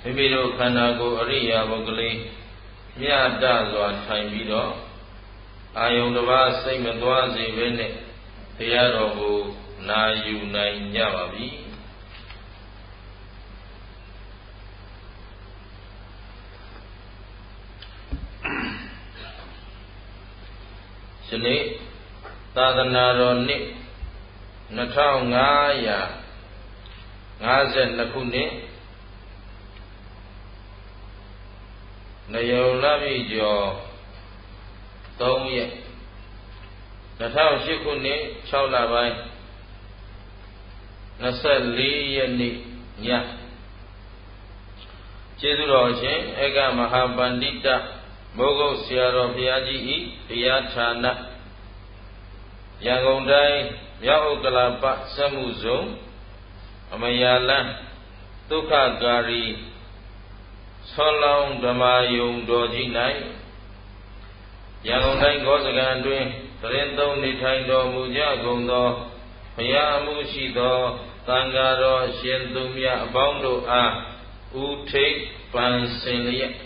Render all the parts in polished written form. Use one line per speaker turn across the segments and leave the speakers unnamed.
မိမိတို့ခန္ဓာကိုယ်အရိယာပုဂ္ဂလိမြတ်တစွာထိုင်ပြီးတော့အာယုန်တစ်ပါးစိတ်မသွားစေဘဲနဲ့တရားတော်ကိုနာယူနိုင်ကြပါပြီဒီနေ့သာသနာတော်နှစ်2552ခုနှစ်နယုံလပြည့်ကျော်3ရက်2008ခုနှစ်6လပိုင်း24ရက်နေ့ညကျေးဇူးတော်ရှင်ဧကမဟာပန္တိတမိုးကုတ်ဆရာတော်ဘုရားကြီးဤတရားဌာနရန်ကုန်တိုင်းမြောက်ဥက္ကလာပစက်မှုဇုံအမယာလန်းဒုက္ခကာရီဆောလောင်းဓမ္မယုံတော်ကြီး၌ရန်ကုန်တိုင်းကောစကံအတွင်းတရင်သုံးနေထိုင်တော်မူကြကုန်သောဘုရားအမှုရှိသောသံဃာတော်ရှင်သူမြတ်အပေါင်းတို့အားဥထိပ်ပန်စင်လျက်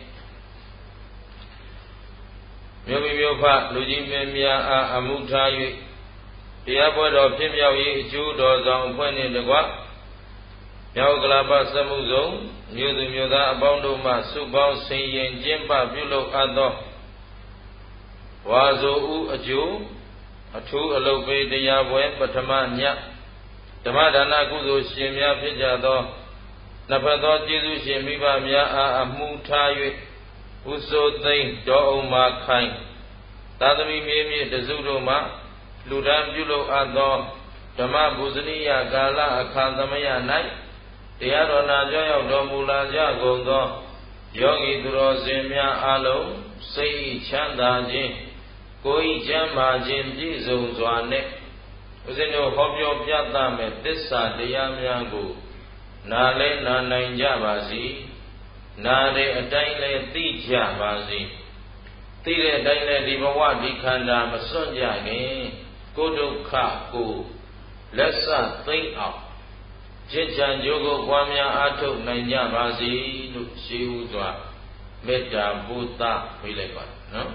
မြို့မိမြို့ဖလူကြီးမင်းများအားအမှုထား၍တရားပွဲတော်ဖြစ်မြောက်ရေးအကျိုးတော်ဆောင်အဖွဲ့နှင့်တကွမြောက်ကလာပစမှုစုံမြို့သူမြို့သားအပေါင်းတို့မှစုပေါင်းဆင်ရင်ကျင်းပပြုလုပ်အပ်သောဝါဆိုဥအကျိုးအထူးအလုပ်ပေးတရားပွဲပထမညဓမ္မဒါနကုသိုလ်ရှင်များဖြစ်ကြသောနှစ်ဖက်သောကျေးဇူးရှင်မိဘများအားအမှုထား၍ဥစိုးသိမ့်တော်အောင်မှာခိုင်သာသမီမြေမြေတစုတို့မှလူဒန်းပြုလုပ်အပ်သောဓမ္မပူဇနိယကာလအခါသမယ၌တရားတော်နာကြောရောက်တော်မူလာကြကုန်သောယောဂီသူတော်စင်များအားလုံးစိတ်ချမ်းသာခြင်းကိုယ်ချမ်းသာခြင်းပြည့်စုံစွာနဲ့ဦးဇင်းတို့ဟောပြောပြသမဲ့သစ္စာတရားများကိုနားလဲနာနိုင်ကြပါစေနားတဲ့အတိုင်းလဲသိကြပါစေသိတဲ့အတိုင်းလဲဒီဘဝဒီခန္ဓာမစွန့်ကြခင်ကိုယ်ဒုက္ခကိုလက်ဆသိမ့်အောင်จิตချံကြိုးကိုပွားများအားထုတ်နိုင်ကြပါစေလို့ရှိဥစွာမေတ္တာဘုဒ္ဓပေးလိုက်ပါနော်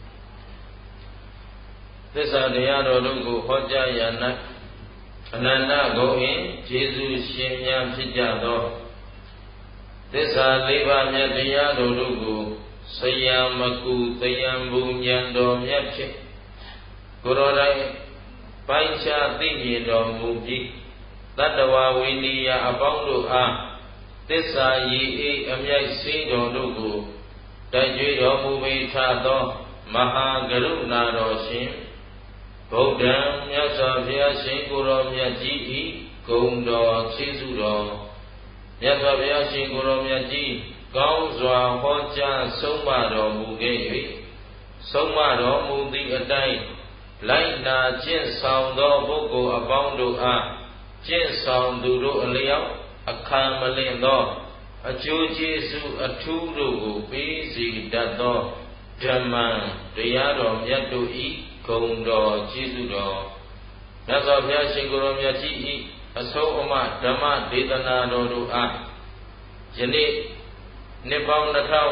သစ္စာတရားတော်တို့ကိုဟောကြားရ၌အနန္တဂုဏ်၏ကျေးဇူးရှင်များဖြစ်ကြသောသစ္စာလေးပါးမြတ်တရားတော်တို့ကိုဆရာမကူတယံဘုံဉာဏ်တော်မြတ်ဖြင့်ကိုယ်တော်တိုင်ပိုင်းခြားသိမြင်တော်မူပြီးတတ္တဝဝိနည်းအပေါင်းတို့အားသစ္စာရည်အေးအမြိုက်စေတော်တို့ကိုတိုက်ကြွတော်မူပေထသောမဟာကရုဏာတော်ရှင်ဗုဒ္ဓံမြတ်စွာဘုရားရှင်ကိုယ်တော်မြတ်ကြီးဤဂုဏ်တော်ချီးကျူးတော်မြတ်စွာဘုရားရှင်ကိုယ်တော်မြတ်ကြီးကောင်းစွာဟောကြားဆုံးမတော်မူခဲ့၍ဆုံးမတော်မူသည့်အတိုင်းလိုက်နာကျင့်ဆောင်သောပုဂ္ဂိုလ်အပေါင်းတို့အားကျင့်ဆောင်သူတို့အလျောက်အခမ်းမလင့်သောအကျိုးကျေးဇူးအထူးတို့ကိုပေးစီတတ်သောဓမ္မတရားတော်မြတ်တို့ဤဂုဏ်တော်ကျေးဇူးတော်မြတ်စွာဘုရားရှင်ကိုယ်တော်မြတ်ကြီးဤအဆုံးအမဓမ္မဒေသနာတော်တို့အားယနေ့နှစ်ပေါင်း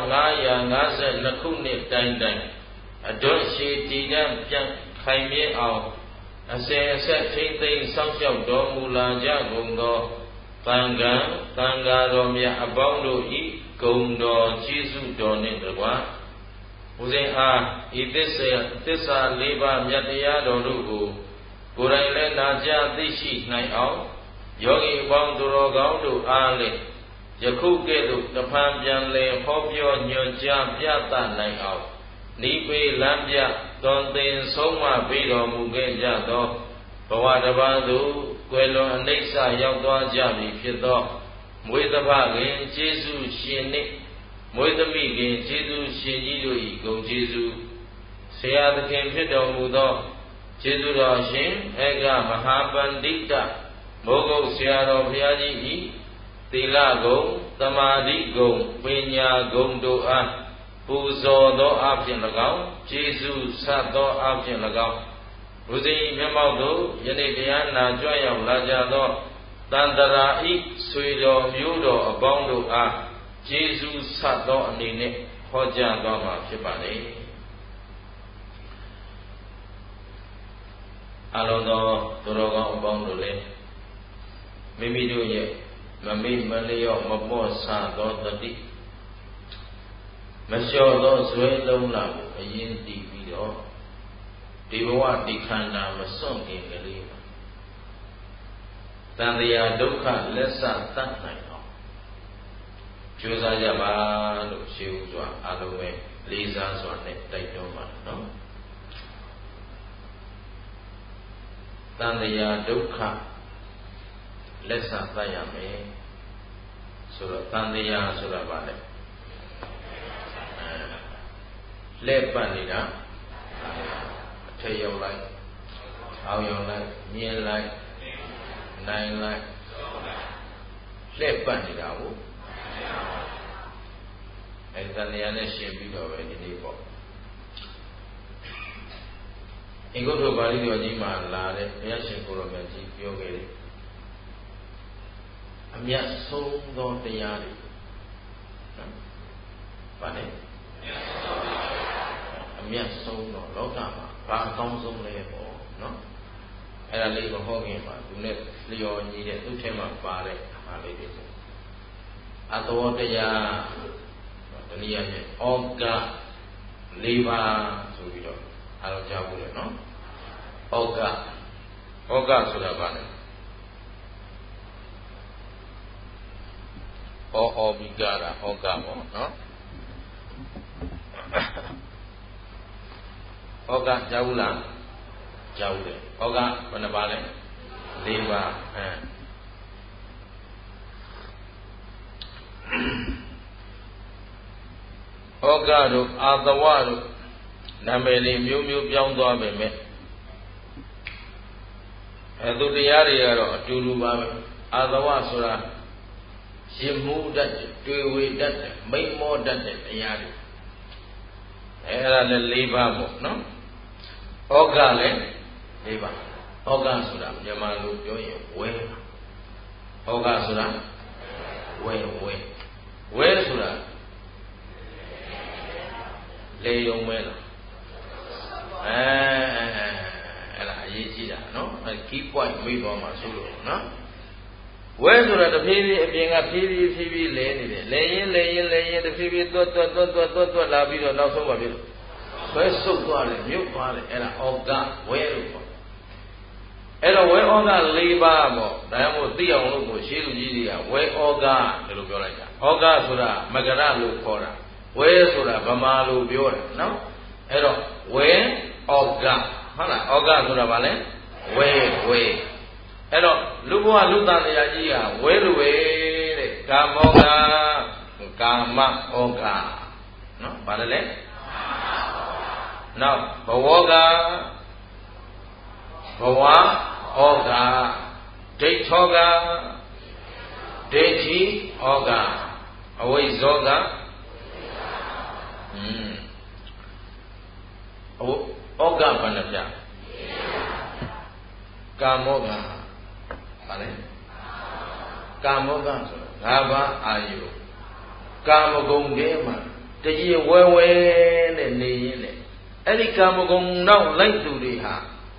2552ခုနှစ်တိုင်တိုင်အတွန့်ရှည်တည်တံ့ပြန်ခိုင်မြဲအောင်အစဉ်အဆက်ထိမ့်သိမ်းစောင့်ရှောက်တော်မူလာကြကုန်သောသံဃာတော်မြတ်အပေါင်းတို့ဤဂုဏ်တော်ကျေးဇူးတော်နှင့်တကားဦးဇင်းအားဤသစ္စာလေးပါးမြတ်တရားတော်တို့ကိုကိုယ်တိုင်လည်းနာကြားသိရှိနိုင်အောင်ယောဂီအပေါင်းသူတော်ကောင်းတို့အားလည်းယခုကဲ့သို့တဖန်ပြန်လည်ဟောပြောညွှန်ကြားပြသနိုင်အောင်နိဗ္ဗေလမ်းပြသွန်သင်ဆုံးမပေးတော်မူခဲ့ကြသောဘဝတစ်ပါးသို့ကွယ်လွန်အနိစ္စရောက်သွားကြပြီဖြစ်သောမွေးသဖခင်ကျေးဇူးရှင်နှင့်မွေးသမီးခင်ကျေးဇူးရှင်ကြီးတို့၏ဂုဏ်ကျေးဇူးဆရာသခင်ဖြစ်တော်မူသောကျေးဇူးတော်ရှင်ဧကမဟာပန္တိတမိုးကုတ်ဆရာတော်ဘုရားကြီး၏သီလဂုဏ်သမာဓိဂုဏ်ပညာဂုဏ်တို့အားပူဇော်သောအဖြစ်၎င်းကျေးဇူးဆက်သောအဖြစ်၎င်းဘုဇင်မျက်မှောက်သို့ယနေ့တရားနာကြွရောက်လာကြသောတန်တရာဤဆွေတော်မျိုးတော်အပေါင်းတို့အားကျေးဇူးဆက်သောအနေနဲ့ဟောကြားသွားမှာဖြစ်ပါလေအလုံးသောသူတော်ကောင်းအပေါင်းတို့လည်းမိမိတို့ရဲ့မမေ့မလျော့မပေါ့ဆသောတတိမလျှော့သောဇွဲလုံးလာကိုအရင်တည်ပြီးတော့ဒီဘဝဒီခန္ဓာမစွန့်ခင်ကလေးပါတန်တရားဒုက္ခလက်ဆတတ်နိုင်အောင်ကြိုးစားကြပါလို့ရှင်းဥစွာအားလုံးပဲလေးစားစွာနဲ့တိုက်တွန်းပါနော်တန်တရားဒုက္ခလက်ဆတတ်ရမယ်ဆိုတော့တန်တရားဆိုတာဗါလဲလက်ပတ်နေတာအထက်ရောက်လိုက်အောက်ရောက်လိုက်မြင်လိုက်နိုင်လိုက်လက်ပတ်နေတာကိုအဲတန်တရားနဲ့ရှင်းပြီးတော့ပဲဒီနေ့ပေါ့အင်္ဂုတ္တပါဠိတော်ကြီးမှာလာတဲ့ဘုရားရှင်ကိုရောမြတ်ကြီးပြောခဲ့တယ်အမြတ်ဆုံးသောတရားတွေနော်ဗါလဲအမြတ်ဆုံးသောလောကမှာဘာအကောင်းဆုံးလဲပေါ့နော်အဲ့ဒါလေးကိုဟောခင်ပါသူနဲ့လျော်ညီတဲ့သူ့ထဲမှာပါတဲ့အားလေးတွေဆိုအတ္တဝတရားတနည်းအားဖြင့်ဩက၄ပါးဆိုပြီးတော့အားလုံးကြားဖို့လေနော်ဩကဆိုတာဘာလဲဩဘိကာရဩကပေါ့နော်ဩကကြားဘူးလားကြားဘူးတယ်ဩကဘယ်နှပါလဲ၄ပါးဩကတို့အာသဝတို့နာမည်လေးမျိုးမျိုးပြောင်းသွားပေမဲ့သူတရားတွေကတော့အတူတူပါပဲအာသဝဆိုတာရှင်မှုတတ်တယ်တွေ့ဝေတတ်တယ်မိတ်မောတတ်တဲ့တရားတွေအဲ့ဒါလည်း၄ပါးပေါ့နော်ဩကလည်း၄ပါးဩကဆိုတာမြန်မာလိုပြောရင်ဝဲဩကဆိုတာဝဲဆိုတာလေယုံမဲလားအဲ့ဒါအရေးကြီးတာနော် key point မိသွားမှာဆိုလို့နော်ဝဲဆိုတာတဖြည်းဖြည်းအပြင်ကဖြည်းဖြည်းလဲနေတယ်လဲရင်တဖြည်းဖြည်းသွတ်လာပြီးတော့နောက်ဆုံးပါပြီဆွဲဆုပ်သွားတယ်မြုပ်သွားတယ်အဲ့ဒါဩကဝဲလို့ပေါ့အဲ့တော့ဝဲဩက၄ပါးပေါ့ဒါမှမဟုတ်သိအောင်လို့ကိုရှင်းလူကြီးတွေကဝဲဩကဒီလိုပြောလိုက်တာဩကဆိုတာမကရလို့ခေါ်တာဝဲဆိုတာဗမာလို့ပြောတာနော်အဲ့တော့ဝဲဩကဟုတ်လားဩကဆိုတာဗာလဲဝဲအဲ့တော့လူဘဝလူတန်တရားကြီးကဝဲလူပဲတဲ့ကာမောကကာမဩကနော်ဗာလဲနောက်ဘဝကဘဝဩကဒိဋ္ဌောကဒိဋ္ဌိဩကအဝိဇ္ဇောကဩကဘယ်နှပြကာမောကဗါလဲကာမောကဆိုတာ၅ပါးအာယုကာမဂုဏ်ထဲမှာတကြီးဝဲနဲ့နေရင်းနဲ့အဲ့ဒီကာမဂုဏ်နောက်လိုက်သူတွေဟာ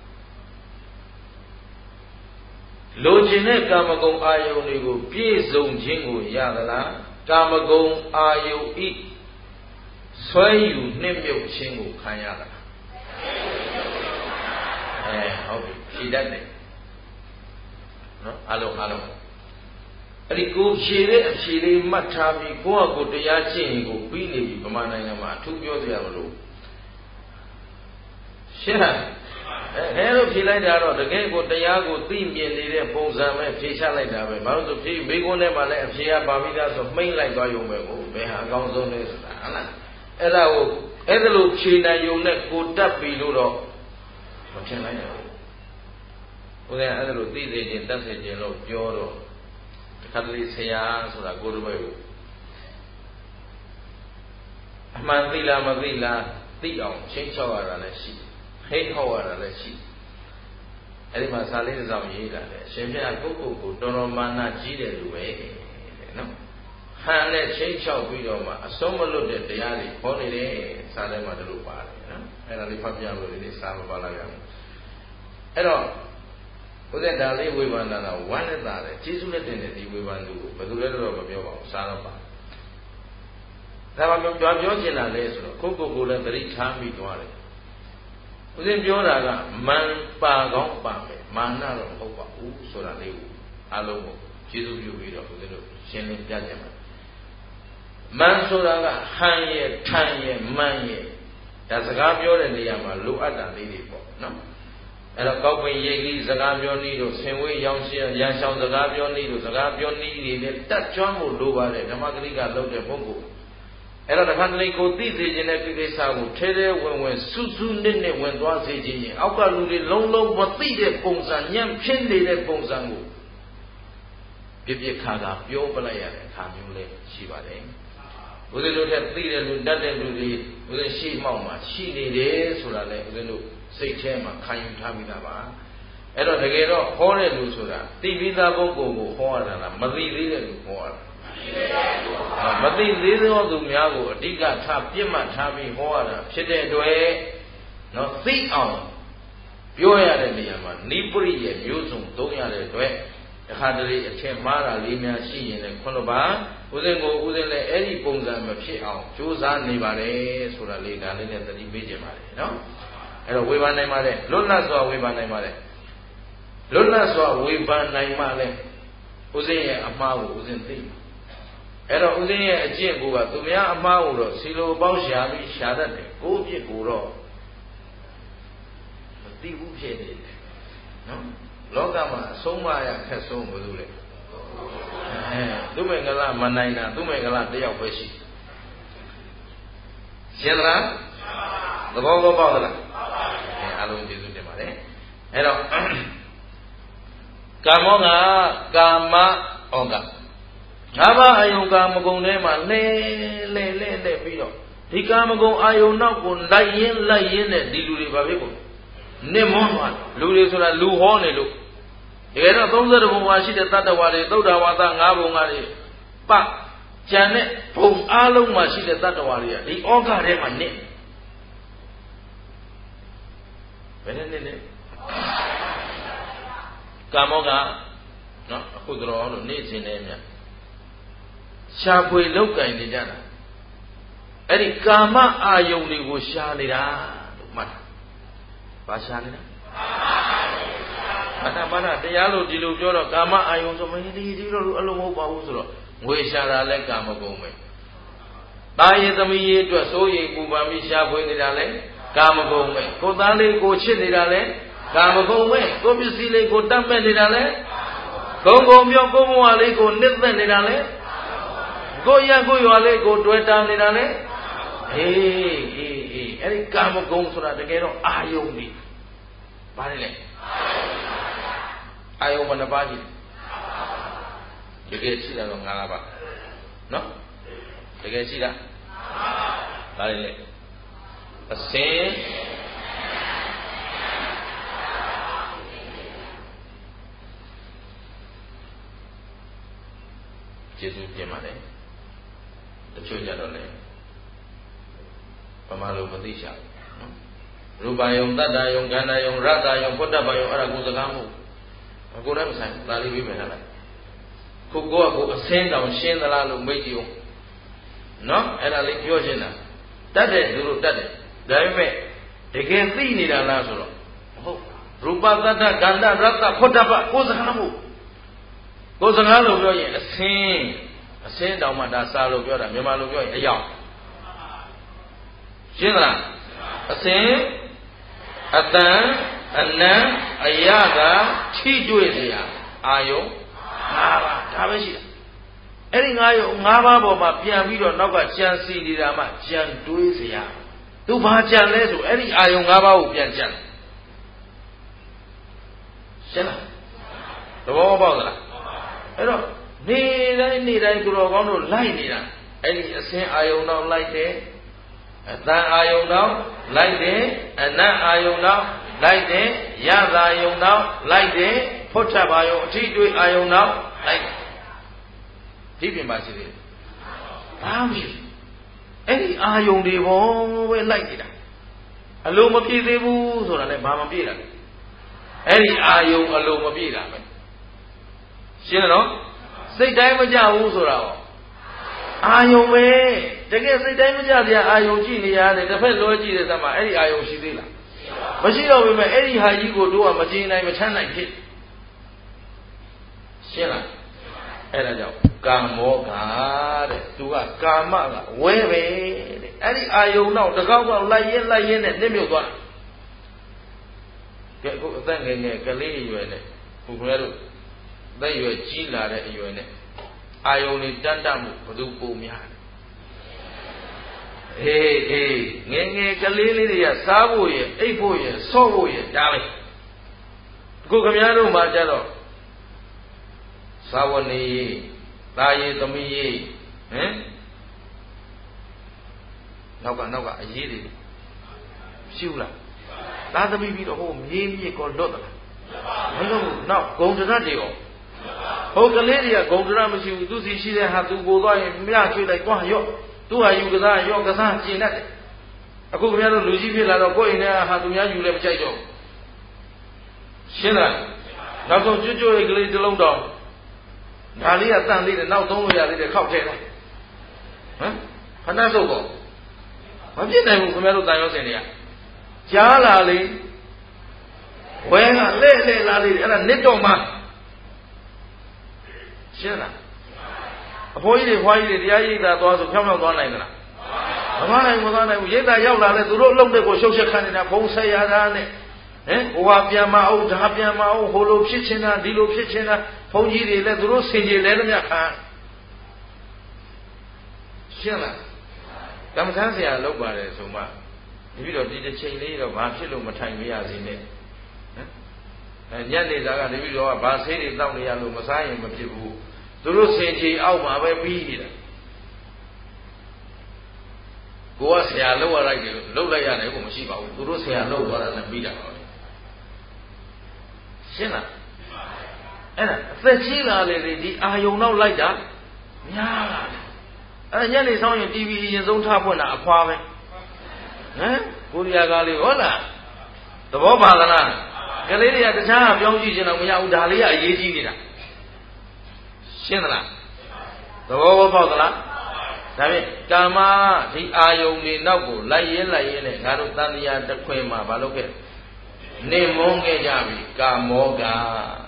လိုချင်တဲ့ကာမဂုဏ်အာယုန်တွေကိုပြည့်စုံခြင်းကိုရသလားကာမဂုဏ်အာယုန်ဤဆွဲယူနှိမ့်မြုပ်ခြင်းကိုခံရသလားဟုတ်ပြီဖြေတတ်တယ်နော်အလုံးအဲ့ဒီကိုဖြေတဲ့အဖြေလေးမှတ်ထားပြီးကိုယ့်ဟာကိုယ်တရားကျင့်ရင်ကိုပြီးနေပြီဗမာနိုင်ငံမှာအထူးပြောစရာမလိုရှင်းလားအဲလိုဖြေလိုက်တာတော့တကယ်ကိုတရားကိုသိမြင်နေတဲ့ပုံစံပဲဖြေချလိုက်တာပဲဘာလို့ဆိုဖြေမိကုန်းထဲမှာလည်းအဖြေကပါပြီးသားဆိုမှိမ့်လိုက်သွားရုံပဲကိုဘယ်ဟာအကောင်းဆုံးလဲဆိုတာဟုတ်လားအဲ့ဒါကိုအဲ့ဒါလိုဖြေနိုင်ရုံနဲ့ကိုတတ်ပြီလို့တော့မဖြစ်နိုင်ဘူးဘုရားအဲ့ဒါလိုသိစေခြင်းတတ်စေခြင်းလို့ပြောတော့တခါတလေဆရာဆိုတာကိုယ်တော်ပဲအမှန်သိလားမသိလားသိအောင်ချင်းချောက်ရတာလည်းရှိဟိတ်ဟောက်ရတာလည်းရှိအဲ့ဒီမှာစာလေးတစ်စောင်ရေးတာလေရှင်ပြကိုယ့်ကိုယ်ကိုတော်တော်မာနကြီးတယ်လို့ပဲတဲ့နော်ဟဟန်နဲ့ချင်းချောက်ပြီးတော့မှအဆုံးမလွတ်တဲ့တရားတွေခေါ်နေတယ်စာထဲမှာတို့ပါတယ်နော်အဲ့ဒါလေးဖတ်ပြလို့ဒီစာမပါလာရဘူးအဲ့တော့ဥဒ္ဒဒါလေးဝေဘာနာတာဝမ်းနဲ့တာတယ်ကျေးဇူးနဲ့တင်တဲ့ဒီဝေဘာနုကိုဘယ်သူလဲတော့မပြောပါဘူးစာတော့ပါဒါမှမဟုတ်ပြောချင်တာလဲဆိုတော့ကိုလည်းသတိထားပြီးသွားတယ်ဦးဇင်းပြောတာကမန်ပါကောင်းပါမယ်မာနတော့မဟုတ်ပါဘူးဆိုတာလေးကိုအလုံးကိုကျေးဇူးပြုပြီးတော့ဦးဇင်းတို့ရှင်းလင်းပြကြပါမန်ဆိုတာကဟန်ရဲ့ထန်ရဲ့မန်ရဲ့ဒါစကားပြောတဲ့နေရာမှာလိုအပ်တာလေးတွေပေါ့နော်အဲ့တော့ကောက်ပင်ရိပ်လေးစကားပြောနည်းတို့ဆင်ဝေးရောင်ရှင်းရန်ရှောင်စကားပြောနည်းတို့စကားပြောနည်းတွေနဲ့တတ်ကျွမ်းဖို့လိုပါတယ်ဓမ္မဂရိကလုပ်တဲ့ပုဂ္ဂိုလ်အဲ့တော့တခါတလေကိုသိစေခြင်းတဲ့ကိစ္စကိုထဲထဲဝင်စူးစူးနစ်နစ်ဝင်သွားစေခြင်းရင်အောက်ကလူတွေလုံးလုံးမသိတဲ့ပုံစံညံ့ဖြစ်နေတဲ့ပုံစံကိုပြခါကပြောပလိုက်ရတဲ့အခါမျိုးလေးရှိပါတယ်ဦးဇင်းတို့ထက်သိတဲ့လူတတ်တဲ့လူတွေဦးဇင်းရှိမှောက်မှာရှိနေတယ်ဆိုတာလေဦးဇင်းတို့စိတ်ထဲမှာခံယူထားမိတာပါအဲ့တော့တကယ်တော့ဟောတဲ့လူဆိုတာသိပြီးသားပုဂ္ဂိုလ်ကိုဟောရတာလားမသိသေးတဲ့လူဟောရတာမသိသေးသောသူများကိုအဓိကထားပြစ်မှတ်ထားပြီးဟောရတာဖြစ်တဲ့အတွက်နော်သိအောင်ပြောရတဲ့နေရာမှာနိပရိယေမျိုးစုံသုံးရတဲ့အတွက်တခါတလေအထင်မှားတာလေးများရှိရင်လည်းခုနပါဦးဇင်းလည်းအဲ့ဒီပုံစံမဖြစ်အောင်ကြိုးစားနေပါတယ်ဆိုတာလေးဒါလေးနဲ့သတိပေးကြပါတယ်နော်အဲ့တော့ဝေဘာနိုင်ပါလေလွတ်လပ်စွာဝေဘာနိုင်ပါလေလွတ်လပ်စွာဝေဘာနိုင်မှလည်းဦးဇင်းရဲ့အမှားကိုဦးဇင်းသိအဲ့တော့ဦးဇင်းရဲ့အကျင့်ကိုကသူများအမှားကိုတော့စီလိုပေါက်ရှာပြီးရှာတတ်တယ်ကိုယ့်အဖြစ်ကိုတော့မသိဘူးဖြစ်နေတယ်နော်လောကမှာအဆုံးမရခက်ဆုံးဘာလို့လဲသူ့မေငလမနိုင်တာသူ့မေငလတယောက်ပဲရှိရှင်းသလားသဘောကောပေါက်သလားအားလုံးကျေးဇူးတင်ပါတယ်အဲ့တော့ကာမောကကာမဩကငါးပါးအာယုံကာမဂုဏ်ထဲမှာလဲပြီးတော့ဒီကာမဂုဏ်အာယုံနောက်ကိုလိုက်ရင်းနဲ့ဒီလူတွေဘာဖြစ်ကုန်နစ်မွန်းသွားလူတွေဆိုတာလူဟောနေလို့တကယ်တော့32ဘုံဝါရှိတဲ့တတ္တဝါတွေသုဒ္ဓဝါဒ5ဘုံကတွေပကျန်တဲ့ဘုံအားလုံးမှာရှိတဲ့တတ္တဝါတွေကဒီဩဃထဲမှာနစ်ဘယ်နဲ့နစ်လဲကာမောကနော်အခုတော်လို့နေ့စဉ်နဲ့မြတ်ရှာဖွေလောက်ကင်နေကြတာအဲ့ဒီကာမအာယုန်တွေကိုရှာနေတာလို့မှတ်တာဘာရှာနေတာဘာသာတရားလို့ဒီလိုပြောတော့ကာမအာယုန်ဆိုမင်းဒီတော့အလုံးမဟုတ်ပါဘူးဆိုတော့ငွေရှာတာလဲကာမဂုဏ်ပဲတာယေသမီးရဲ့အတွက်စိုးရိမ်ပူပန်ပြီးရှာဖွေနေတာလဲကာမဂုဏ်ပဲကိုယ်သားလေးကိုချစ်နေတာလဲကာမဂုဏ်ပဲကိုယ်ပစ္စည်းလေးကိုတတ်မဲ့နေတာလဲဂုံပြောကိုယ်ဘဝလေးကိုနှစ်သက်နေတာလဲကိုယ်ရကိုယ်ရွာလေးကိုတွေ့တာနေတာလဲအေးအဲ့ဒီကာမဂုဏ်ဆိုတာတကယ်တော့အာယုန်နေဘာလဲအာယုံဘယ်နှပါးရှိတကယ်ရှိတာတော့9ပါးနော်တကယ်ရှိတာဒါလည်းအစင်ကျေးဇူးတင်ပါတယ်တချို့ကြတော့လေပမာလို့မသိချဘူးနော်ရူပယုံတတ္တယုံခန္ဓာယုံရတ္တယုံဖုတ္တပယုံအဲ့ဒါကိုစကားမဟုတ်ကိုယ်လည်းမဆိုင်ဒါလေးပြီးမယ်လားကိုအစင်းတောင်ရှင်းသလားလို့မေးကြည့်ဦးနော်အဲ့ဒါလေးပြောရှင်းတာတတ်တယ်သူတို့တတ်တယ်ဒါပေမဲ့တကယ်သိနေတာလားဆိုတော့ဟုတ်ရူပတတ္တခန္ဓာရတ္တဖုတ္တပကိုယ်စကားမဟုတ်ကိုယ်စကားလို့ပြောရင်အစင်းတောင်မှဒါစာလို့ပြောတာမြန်မာလိုပြောရင်အယောင်ရှင်းသလားအစင်းအတန်အနံအယကထိတွေ့เสียအာယုံ5ပါးဒါပဲရှိတာအဲ့ဒီ5ယုံ5ပါးပေါ်မှာပြန်ပြီးတော့နောက်ကကြံစီနေတာမှကြံတွေးเสียသူဘာကြံလဲဆိုအဲ့ဒီအာယုံ5ပါးကိုပြန်ကြံရှင်းလားသဘောပေါက်သလားအဲ့တော့နေတိုင်းသူတော်ကောင်းတို့လိုက်နေတာအဲ့ဒီအစင်းအာယုံတော့လိုက်တယ်အတန်အာယုံတော့လိုက်တယ်အနံ့အာယုံတော့လိုက်တယ်ရသာယုံတော့လိုက်တယ်ဖုတ်ထဘာယုံအထီးတွေ့အာယုံတော့လိုက်ဒီပြင်ပါရှိသေးတယ်
Any are young devil like it. A loom of people, so that Mamma Pira. Any are young a loom of Pira. She know? Say damage are are you way? The guess the damage are you genius, the fellow Jesus, any are you Shidila. But she don't remember any how you go do a machine like a channel kid. Shilla. Kamoga, to a Kama, where any are you now? The government lie in and name you one. Get good thanking a Kali you in it. Who then you a Gila that you in it. I only done them for the Pumia. Hey, Nenge Kalilia, Savoy, Apoy, Sovoy, darling. Go Camiano, Majano. Savoni, Laye, Tomi, Noga, I did it. Shula. That's the baby of home, ye called Dota. No, go to that deal. Oh, the lady, go to Ramasu, do see she had to go by and Miachi like one yo. Do I you Gaza, Yogasan, Ginet? A good man of Lucifila or going there, had to you left Jajo. Shilla. Now don't you do a great long dog. Nalia Tandy and now don't we are the cocktail. Huh? And that's all. What did I move from Elodiosia? Jalali. When I lay Lali and a nitto man. Shilla. Avoided why the idea that was a come out one like that. A man yet I yelled at the road, look at the social candidate, Posay Adane. Wapiama, Hapiama, Holo Kitchena, Dilo Kitchena, Poji, let the Rose in Yelemia. Shilla. Kamazia, look at it so much. If you don't need a chain lead of Marshall Matamias in it. And yet, they are the video of Basili down the Yellow Messiah, Matibu. The Rose in Alma, where be it. Go as a lower like low like an Egomashiba, the Rose and lower than a bidder. Shilla. And the Shilla lady, are you not like that? Yeah. And yet it's on your TV in his own top one, a quarry. Eh? Uriagali, hola. The Bobala. The lady at the time of young Gijan and Yaudalia, Yejina. Shilla. The Bobala. Kama, the Ayo Nabu, Layen, Garutania, the Quema, Baloke. Nemonge Yabi, Kamoga.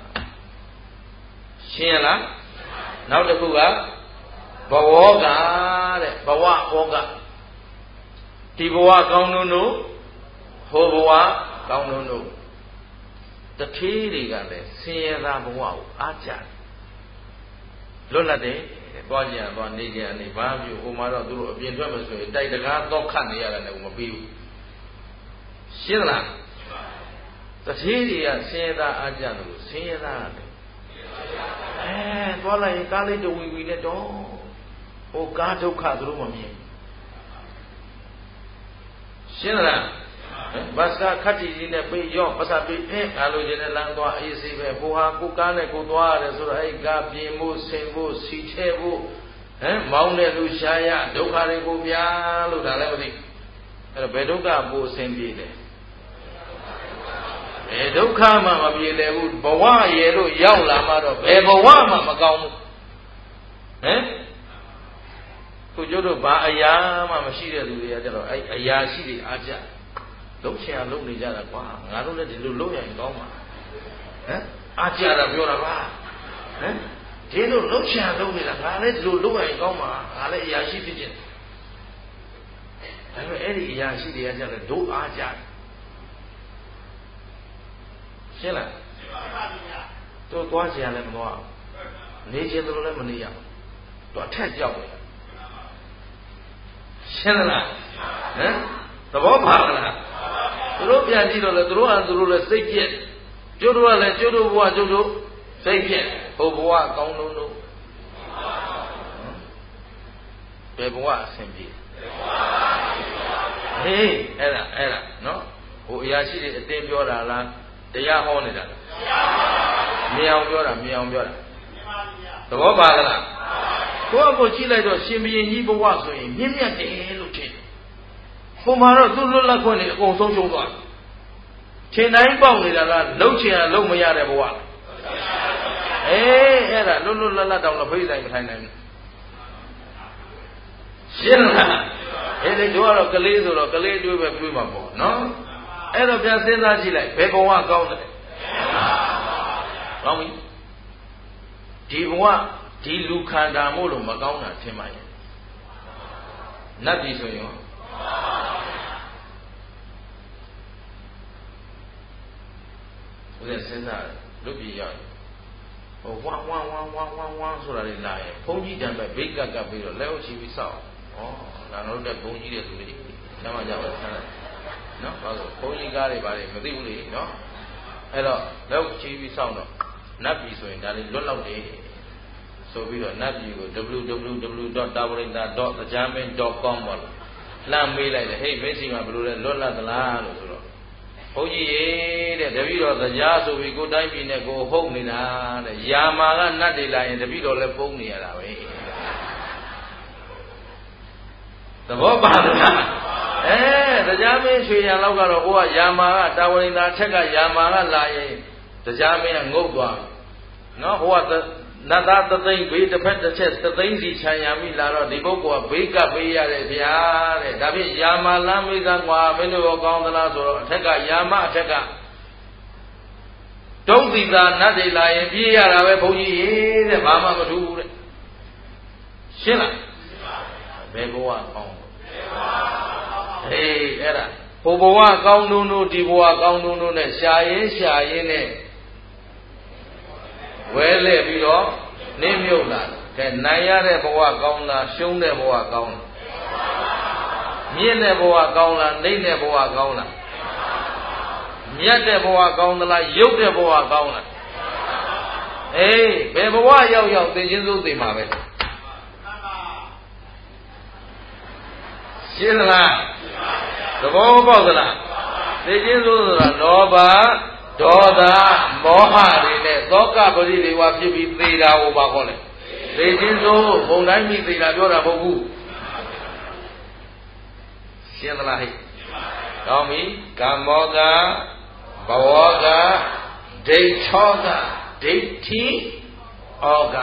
Shilla. Now the Kuga. Bawoga, Bawa Boga. Tiboa Gaununo, Hoboa Gaununo. The Tiriga, Sierra Boa, Acha. Lola de Boja, Bondiga, and Ibabu, Umara, do be in terms of the guard, don't come here and Umabu. Shilla. The Tiria, Sierra Ajanu, Sierra. Eh, Bola, Gali, do we win it all? Oh, God, don't cut through me. Shilla. Basta Kati in a bay, your Pasapi, Alogen Langua, easy, Boha, Kukane, Kutua, Zura, Gabi, Musembo, Sitebo, Mount Lushaya, Dokare Bubia, Ludalevati, and Bedoga, Bo Sembile. Edokama, Mabiele, Bawa, Yellow, Yaula, Ebawama, Magam. Eh? Kujodo ba ayama mashiri lu ya jalo ayashi di aja long chen long ni ja da kwa nga lo le di lo long yan kaung ma aja da pyo da ba di lo long chen long ni da nga le di lo long yan kaung ma nga le ayashi phit chin da me edi ayashi de ya ja le do aja shin la to twa chen le ma twa ne chen lo le ma ne ya to athat jaw le Shilla. The Bobala. The Ropian Dino, the Ruan, the ruler, say yet. Jodo, and Jodo, Jodo, say yet. Oboa, Gono. Beboa, Sembi. Hey, Ella, no? Oh, Yashi, a day Yoda, the Yahonida. Meow Yoda. The Bobala. ကိုကြည့်လိုက်တော့ရှင်ဘုရင်ကြီးဘဝဆိုရင်မြင့်မြတ်တယ်လို့ထင်တယ်ပုံမှာတော့သူ့လွတ်လပ်ခွင့်တွေအကုန်ဆုံးရှုံးသွားတယ်ထင်တိုင်းပေါက်နေတာကလှုပ်ချင်ရလှုပ်မရတဲ့ဘဝအဲ့ဒါလွတ်လွတ်လပ်လပ်တောင်တော့ဖိဆိုင်မထိုင်နိုင်ဘူးရှင်းလားအဲ့ဒီတို့ကတော့ကလေးဆိုတော့ကလေးတွေးပဲတွေးမှာပေါ့နော်အဲ့တော့ပြန်စဉ်းစားကြည့်လိုက်ဘယ်ဘဝကောင်းတယ်ကောင်းပြီဒီဘဝဒီလူခန္ဓာမို့လို့မကောင်းတာထင်ပါရဲ့နတ်ပြည်ဆိုရင်ဘယ်စဉ်းစားလူပြည်ရောက်ဟိုဝမ်းဆိုတာလေလာရင်ဘုန်းကြီးတံပဲဘိတ်ကပ်ပြီးတော့လက်အုပ်ချပြီးစောက်ဩဒါတို့တဲ့ဘုန်းကြီးတဲ့သူတွေကျမ်းမကြပါဆန်းနော်ဘာလို့ဘုန်းကြီးကားတွေဘာတွေမသိဘူးလေနော်အဲ့တော့လက်အုပ်ချပြီးစောက်တော့နတ်ပြည်ဆိုရင်ဒါလေးလွတ်လောက်တယ်ဆိုပြီးတော့နတ်ပြည်ကို www.tawarinda.thejamin.com ပေါ့လှမ်းမေးလိုက်တယ်ဟေးမင်းစီမှာဘယ်လိုလဲလွတ်လပ်သလားလို့ဆိုတော့ဘုန်းကြီးရေတဲ့တပည့်တော်တရားဆိုပြီးကိုတိုင်းပြည်နဲ့ကိုဟုတ်နေတာတဲ့ယာမာကနတ်တွေလာရင်တပည့်တော်လည်းပုံနေရတာပဲသဘောပါလားတရားမင်းရွှေရံလောက်ကတော့ဟိုကယာမာကတာဝရိန္ဒာထက်ကယာမာကလာရင်တရားမင်းကငုတ်သွားနော်ဟိုကနတ်သားသသိန်းဘေးတစ်ဖက်တစ်ချက်သသိန်းစီခြံရမိလာတော့ဒီပုဂ္ဂိုလ်ကဘေးကပ်ပေးရတယ်ဗျာတဲ့ဒါဖြင့်ယာမလမ်းမိသားကွာမင်းတို့ရောကောင်းသလားဆိုတော့အထက်ကယာမအထက်ကတုံးသီသာနတ်တွေလာရင်ပြေးရတာပဲဘုန်းကြီးရေတဲ့ဘာမှမထူးဘူးတဲ့ရှင်းလားဘယ်ဘဝကောင်းဟေးအဲ့ဒါဟိုဘဝကောင်းတို့ဒီဘဝကောင်းတို့နဲ့ရှာရင်းနဲ့ဝဲလဲပြီးတော့နေမြုပ်လာတယ်နိုင်ရတဲ့ဘဝကောင်းလားရှုံးတဲ့ဘဝကောင်းလားမြင့်တဲ့ဘဝကောင်းလားနှိမ့်တဲ့ဘဝကောင်းလားမြတ်တဲ့ဘဝကောင်းသလားရုပ်တဲ့ဘဝကောင်းလားအေးဘယ်ဘဝရောက်သိချင်းစိုးသိမှာပဲရှင်းလားသဘောပေါက်သလားသိချင်းစိုးဆိုတာလောဘဒေါသမောဟတွေနဲ့သောကပရိဒေဝဖြစ်ပြီးသေတာဟောပါခေါ်လေသေခြင်းဆိုဘုံတိုင်းမိသေတာပြောတာမဟုတ်ဘူးရှင်းသလားဟဲ့ကောင်းပြီကာမောကဘဝကဒိဋ္ဌောကဒိဋ္ဌိဩက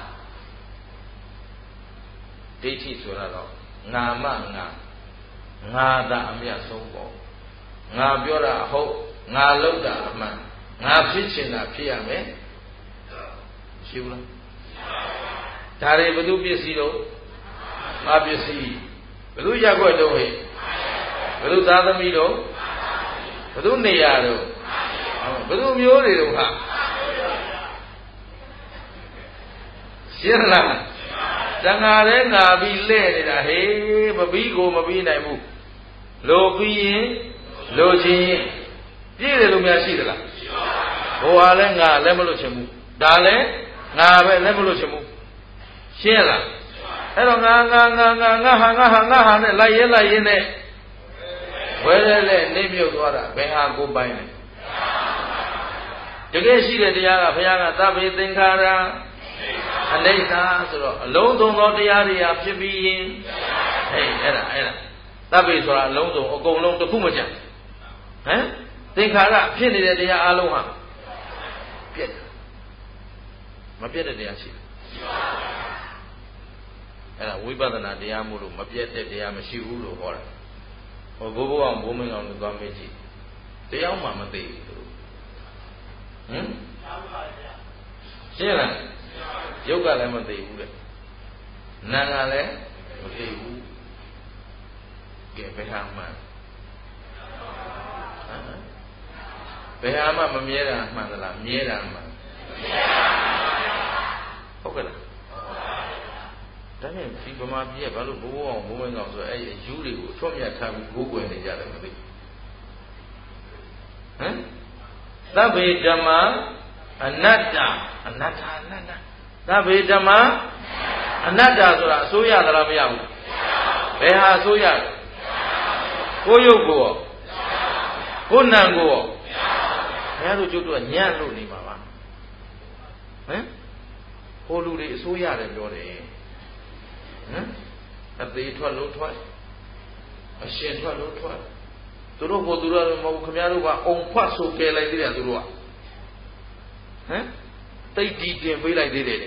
ဒိဋ္ဌိဆိုတာတော့ငါမငါသာအမြတ်ဆုံးပေါ့ငါပြောတာဟုတ်ငါလောက်တာအမှန်ငါဖြစ်ချင်တာဖြစ်ရမယ်ရှိဘူးလားဒါတွေဘယ်သူပစ္စည်းတော့ငါပစ္စည်းဘယ်သူရက်ွက်တော့ဟဲ့ဘယ်သူသားသမီးတော့ဘယ်သူနေရာတော့ဘယ်သူမျိုးတွေတော့ဟာရှင်းလားတန်ဃာတဲ့ငါပြီးလဲ့နေတာဟေးမပြီးကိုမပြီးနိုင်ဘူးလိုပြီးရင်လိုချင်ရင်ပြည့်တယ်လို့များရှိသလားဘိုးဟာလည်းငါလည်းမလို့ချင်ဘူးဒါလည်းငါပဲလည်းမလို့ချင်ဘူးရှင်းလားအဲ့တော့ငါဟာနဲ့လိုက်ရဲနဲ့ဝဲလဲနေမြုပ်သွားတာဘယ်ဟာကိုပိုင်လဲတကယ်ရှိတဲ့တရားကဘုရားကသဗ္ဗေသင်္ခါရအနိစ္စဆိုတော့အလုံးစုံသောတရားတွေဟာဖြစ်ပြီးရင်ဟဲ့အဲ့ဒါသဗ္ဗေဆိုတာအလုံးစုံအကုန်လုံးတစ်ခုမကျန်ဟမ်သင်္ခါရဖြစ်နေတဲ့တရားအလုံးဟာပြည့်မပြည့်တဲ့တရားရှိတယ်အဲ့ဒါဝိပဿနာတရားမို့လို့မပြည့်တဲ့တရားမရှိဘူးလို့ဟောတာဟိုဘိုးအောင်ဘိုးမင်းအောင်လို့သွားမေးကြည့်တရားမှမသိဘူးဟမ်ရှင်းလားရုပ်ကလည်းမသိဘူးတဲ့နာမ်ကလည်းမသိဘူးကဲဘယ်ဟာမှဘယ်ဟာမှမမြဲတာမှန်သလားမြဲတာမှန်ဟုတ်ကဲ့လားဒါနဲ့ဒီဗမာပြည်ကဘာလို့ဘိုးအောင်ဘိုးမင်းကောင်ဆိုအဲ့ဒီယူတွေကိုချွတ်မြတ်ထားပြီးကိုးကွယ်နေကြတယ်မသိဟမ်သဗ္ဗေဓမ္မာအနတ္တသဗ္ဗေဓမ္မာအနတ္တဆိုတာအစိုးရသလားမရဘူးဘယ်ဟာအစိုးရကိုရုပ်ကိုရောကိုနံကိုရောဘယ်လိုကျုပ်တို့ကညံ့လို့နေမှာပါဟမ်ဟိုလူတွေအစိုးရတယ်ပြောတယ်အသေးထွက်လို့ထွက်အရှင်ထွက်လို့ထွက်သူတို့ကိုသူတို့မဟုတ်ခင်ဗျားတို့ကအုံဖွတ်ဆိုကဲလိုက်သေးတယ်သူတို့ကတိတ်တီတင်ပေးလိုက်သေးတယ်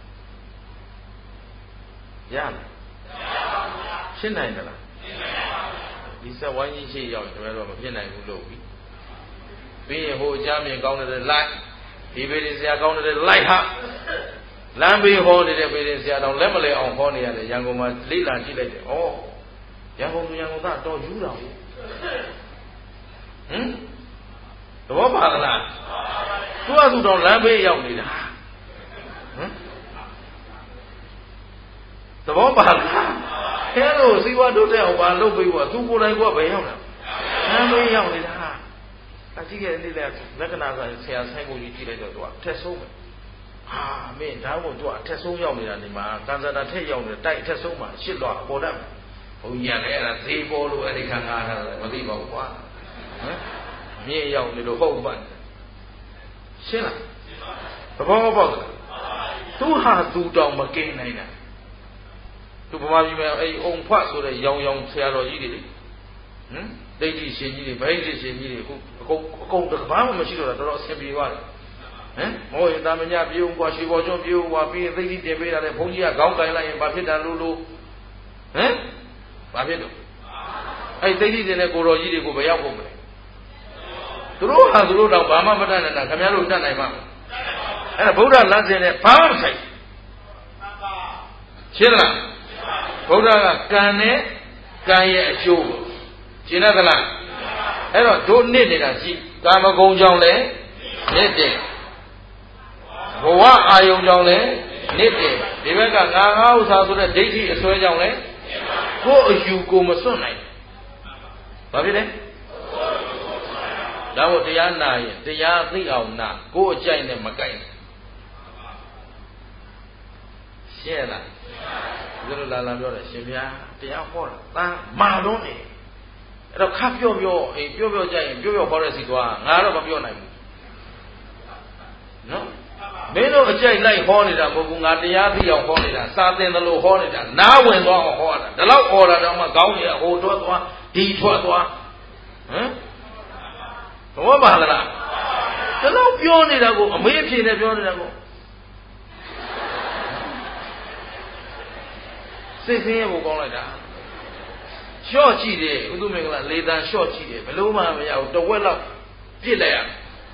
ရလားရှင်းနိုင်သလားဒီဆက်ဝိုင်းကြီးရှိရောက်တယ်တော့မဖြစ်နိုင်ဘူးလို့ပြီးရင်ဟိုအကြမ်းမြင်ကောင်းတဲ့လိုက်ဒီပေရင်ဆရာကောင်းတဲ့လိုက်ဟာလမ်းဘေးဟောနေတဲ့ပေရင်ဆရာတော်လက်မလဲအောင်ဟောနေရတယ်ရန်ကုန်မှာလိလာကြည့်လိုက်တယ်ဩရန်ကုန်သားတော်ယူတာဟုတ်သဘောပါလားသူကသူတော်လမ်းဘေးရောက်နေတာသဘောပါလားအဲလိုစီးပွားတိုးတက်အောင်ပါလုပ်ပြီးတော့သူကိုယ်တိုင်ကဘယ်ရောက်လဲလမ်းဘေးရောက်နေတာအကြည့်ရဲ့နေ့လက်ကနာကဆရာဆိုင်ကိုကြီးကြည့်လိုက်တော့သူကအထက်ဆုံးပဲဟာမင်းဒါကိုသူကအထက်ဆုံးရောက်နေတာနေမှာကန်စတာထက်ရောက်နေတိုက်အထက်ဆုံးမှာရှစ်လွှာအပေါ်တတ်ဘုံညာလည်းအဲ့ဒါသေးပေါ်လို့အဲ့ဒီခံကားထားတယ်မသိပါဘူးကွာမြင့်ရောက်နေလို့ဟုတ်ပါရှင်းလားသဘောပေါက်လားသူဟာသူတောင်မကင်းနိုင်တာသူဗမာပြည်မှာအဲ့အုံဖွတ်ဆိုတဲ့ရောင်ဆရာတော်ကြီးတွေလေဒိဋ္ဌိရှင်ကြီးတွေဗိဓိရှင်ကြီးတွေအခုအကုန်တစ်ဘာမှမရှိတော့တာတော်တော်အဆင်ပြေသွားတယ်ဟောရင်တာမညပြေုံกว่าရွှေပေါ်ကျွန်းပြေုံกว่าပြီးရင်သိတိတင်ပေးတာလေဘုန်းကြီးကခေါင်းကင်လိုက်ရင်ဘာဖြစ်တာလို့ဘာဖြစ်တော့အဲ့သိတိတင်တဲ့ကိုတော်ကြီးတွေကိုဘယ်ရောက်ဖို့မလဲသူတို့ဟာသူတို့တော့ဘာမှမတတ်နိုင်တာခင်ဗျားတို့တတ်နိုင်မှာအဲ့ဒါဗုဒ္ဓလမ်းစဉ်နဲ့ဘာမှမဆိုင်ရှင်းလားဗုဒ္ဓကကံနဲ့ကံရဲ့အကျိုးရှင်းသလားအဲ့တော့တို့နစ်နေတာရှိကာမဂုဏ်ကြောင့်လည်းနစ်တယ်ဘဝအာယုံကြောင့်လည်းနစ်တယ်ဒီဘက်ကငါဥစ္စာဆိုတဲ့ဒိဋ္ဌိအစွဲကြောင့်လည်းကိုယ်အယူကိုမစွန့်နိုင်ဘာဖြစ်လဲဒါမို့တရားနာရင်တရားသိအောင်နာကိုယ်အကြိုက်နဲ့မကိုက်ရှင်းလားဒီလိုလာပြောတယ်ရှင်ဗျာတရားဟောတာတန်မာလုံးနေအဲ့တော့ခပ်ပြောကြရင်ပြောဟောတဲ့စီသွားငါတော့မပြောနိုင်ဘူးနော်မင်းတို့အကြိုက်လိုက်ဟောနေတာမဟုတ်ဘူးငါတရားသိအောင်ဟောနေတာစာသင်တယ်လို့ဟောနေတာနားဝင်သွားအောင်ဟောတာဒါတော့ဟောတာတော့မှခေါင်းကြီးဟိုထွက်သွားဒီထွက်သွားဘောပါလားဒါတော့ပြောနေတာကိုအမေးဖြေနေပြောနေတာကိုစိတ်ဆင်းရဲဖို့ကောင်းလိုက်တာရှော့ကြည့်တယ်ဥဒုမင်္ဂလာလေတန်ရှော့ကြည့်တယ်ဘယ်လို့မှမရဘူးတဝက်လောက်ပြစ်လိုက်ရ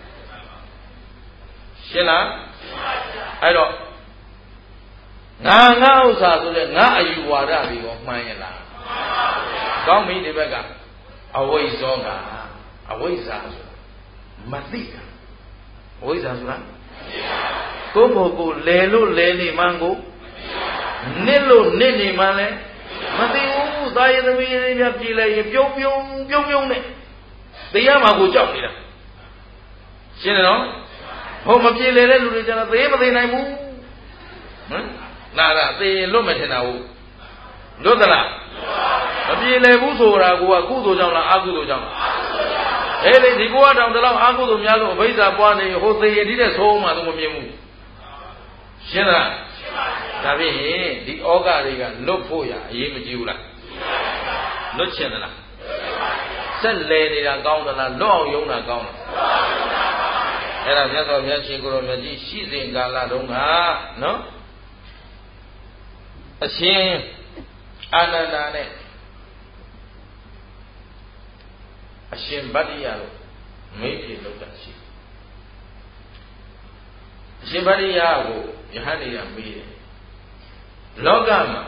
ရှင်းလားအဲ့တော့ငါဥစ္စာဆိုတဲ့ငါအယူဝါဒတွေကိုမှန်ရလားကောင်းပြီဒီဘက်ကအဝိဇ္ဇောကအဝိဇ္ဇာဆိုတာမသိတာအဝိဇ္ဇာဆိုတာကိုယ့်ကိုလဲလို့လဲနေမှန်းကိုနစ်လို့နစ်နေမှလဲမသိဘူးသာယသမီးလေးများပြည်လိုက်ရင်ပြုံးနဲ့တရားမှာကိုကြောက်နေတာရှင်းတယ်နော်ဟိုမပြေလေတဲ့လူတွေကျတော့သေမသိနိုင်ဘူးနာတာသေလွတ်မထင်တာဘူးလွတ်သလားမပြေလေဘူးဆိုတာကကုသိုလ်ကြောင့်လားအကုသိုလ်ကြောင့်လားအဲ့ဒီဒီကောတောင်တလောက်အကုသိုလ်များလို့အဘိဓါပွားနေဟိုသေရည်တဲ့သုံးမှတော့မမြင်ဘူးရှင်းလားဒါဖြင့်ဒီဩဃတွေကလွတ်ဖို့ရအရေးမကြီးဘူးလားလွတ်ချင်သလားဆက်လဲနေတာကောင်းသလားလွတ်အောင်ယုံတာကောင်းလားအဲ့ဒါမြတ်စွာဘုရားရှင်ကိုရောမြတ်ကြီးရှိစဉ်ကာလတုန်းကနော်အရှင်အာနန္ဒာနဲ့အရှင်ဗတ္တိယတို့မိတ်ပြေလောက်တာရှိအရှင်ဗတ္တိယကိုယဟန်တွေကမေးတယ်လောကမှာ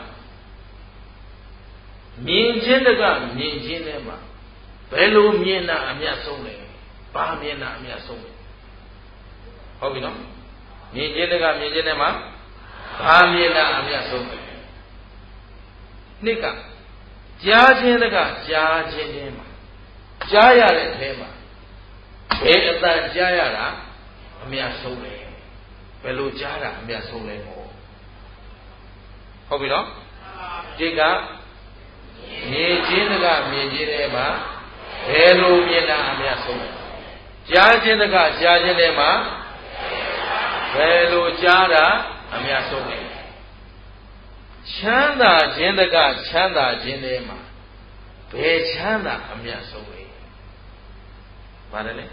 မြင်ခြင်းတကမြင်ခြင်းထဲမှာဘယ်လိုမြင်တာအမြတ်ဆုံးလဲဘာမြင်တာအမြတ်ဆုံးလဲဟုတ်ပြီနော်မြင်ခြင်းတကမြင်ခြင်းထဲမှာဘာမြင်တာအမြတ်ဆုံးလဲနှစ်ကကြားခြင်းတကကြားခြင်းထဲမှာကြားရတဲ့ထဲမှာဘယ်အတန်ကြားရတာအမြတ်ဆုံးလဲဘယ်လိုကြားတာအမြတ်ဆုံးလဲမို့ဟုတ်ပြီနော်ဒီကမြင်ခြင်းတကမြင်ခြင်းထဲမှာဘယ်လိုမြင်တာအမြတ်ဆုံးလဲကြားခြင်းတကကြားခြင်းထဲမှာဘယ်လိုကြားတာအမြတ်ဆုံးလဲချမ်းသာခြင်းတကချမ်းသာခြင်းထဲမှာဘယ်ချမ်းသာအမြတ်ဆုံးလဲပါတယ်လေ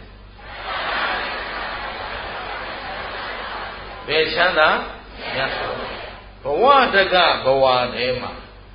ဘယ်ချမ်းသာမြတ်ဆုံးဘဝတကဘဝထဲမှာ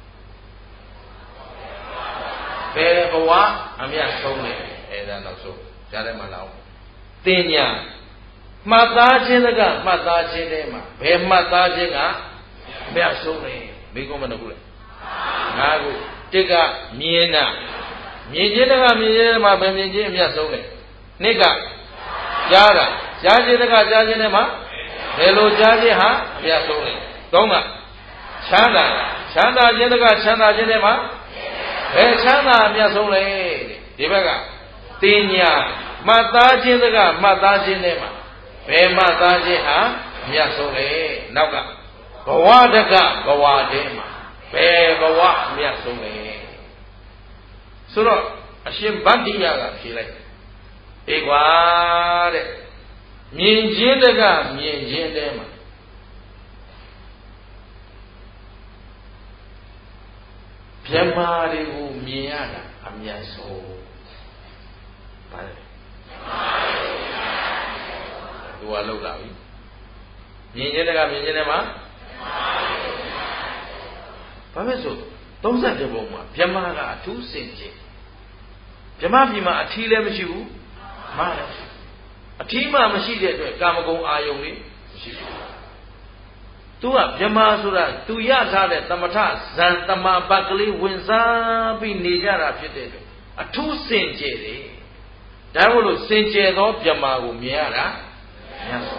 ဘယ်ဘဝအမြတ်ဆုံးလဲအဲ့ဒါနောက်ဆုံးကြားထဲမှာလာအောင်တင်ညာမှတ်သားခြင်းတကမှတ်သားခြင်းထဲမှာဘယ်မှတ်သားခြင်းကအမြတ်ဆုံးလဲမိကုံးမနှုတ်ဘူးလေငါကိုတစ်ကမြင်တာမြင်ခြင်းတကမြင်ခြင်းမှာဘယ်မြင်ခြင်းအမြတ်ဆုံးလဲနှစ်ကကြားတာကြားခြင်းတကကြားခြင်းထဲမှာဘယ်လိုကြားခြင်းဟာအမြတ်ဆုံးလဲသုံးကချမ်းသာခြင်းတကချမ်းသာခြင်းထဲမှာဘယ်ချမ်းသာအမြတ်ဆုံးလဲဒီဘက်ကတင်ညာမှတ်သားခြင်းတကမှတ်သားခြင်းထဲမှာဘယ်မှတ်သားခြင်းဟာအမြတ်ဆုံးလဲနောက်ကဘဝတကဘဝတည်းမှာဘယ်ဘဝအမြတ်ဆုံးလဲဆိုတော့အရှင်ဗတ္တိယကဖြေလိုက်အေးကွာတဲ့မြင်ခြင်းတကမြင်ခြင်းတည်းမှာမြတ်မာတွေကိုမြင်ရတာအမြတ်ဆုံးပါတယ်သူကလောက်လာပြီမြင်ခြင်းတကမြင်ခြင်းတည်းမှာဘာဖြစ်ဆို30ပုံမှာမြတ်မာကအထူးစင်ကြယ်မြတ်မာပြည်မှာအထီးလည်းမရှိဘူးမားလည်းအထီးမှမရှိတဲ့အတွက်ကာမဂုဏ်အာယုန်လေးမရှိဘူးသူကမြတ်မာဆိုတာသူရထားတဲ့သမထဇန်တမပတ်ကလေးဝင်စားပြီးနေကြတာဖြစ်တဲ့အတွက်အထူးစင်ကြယ်တယ်ဒါမို့လို့စင်ကြယ်သောမြတ်မာကိုမြင်ရတာမြတ်စွာ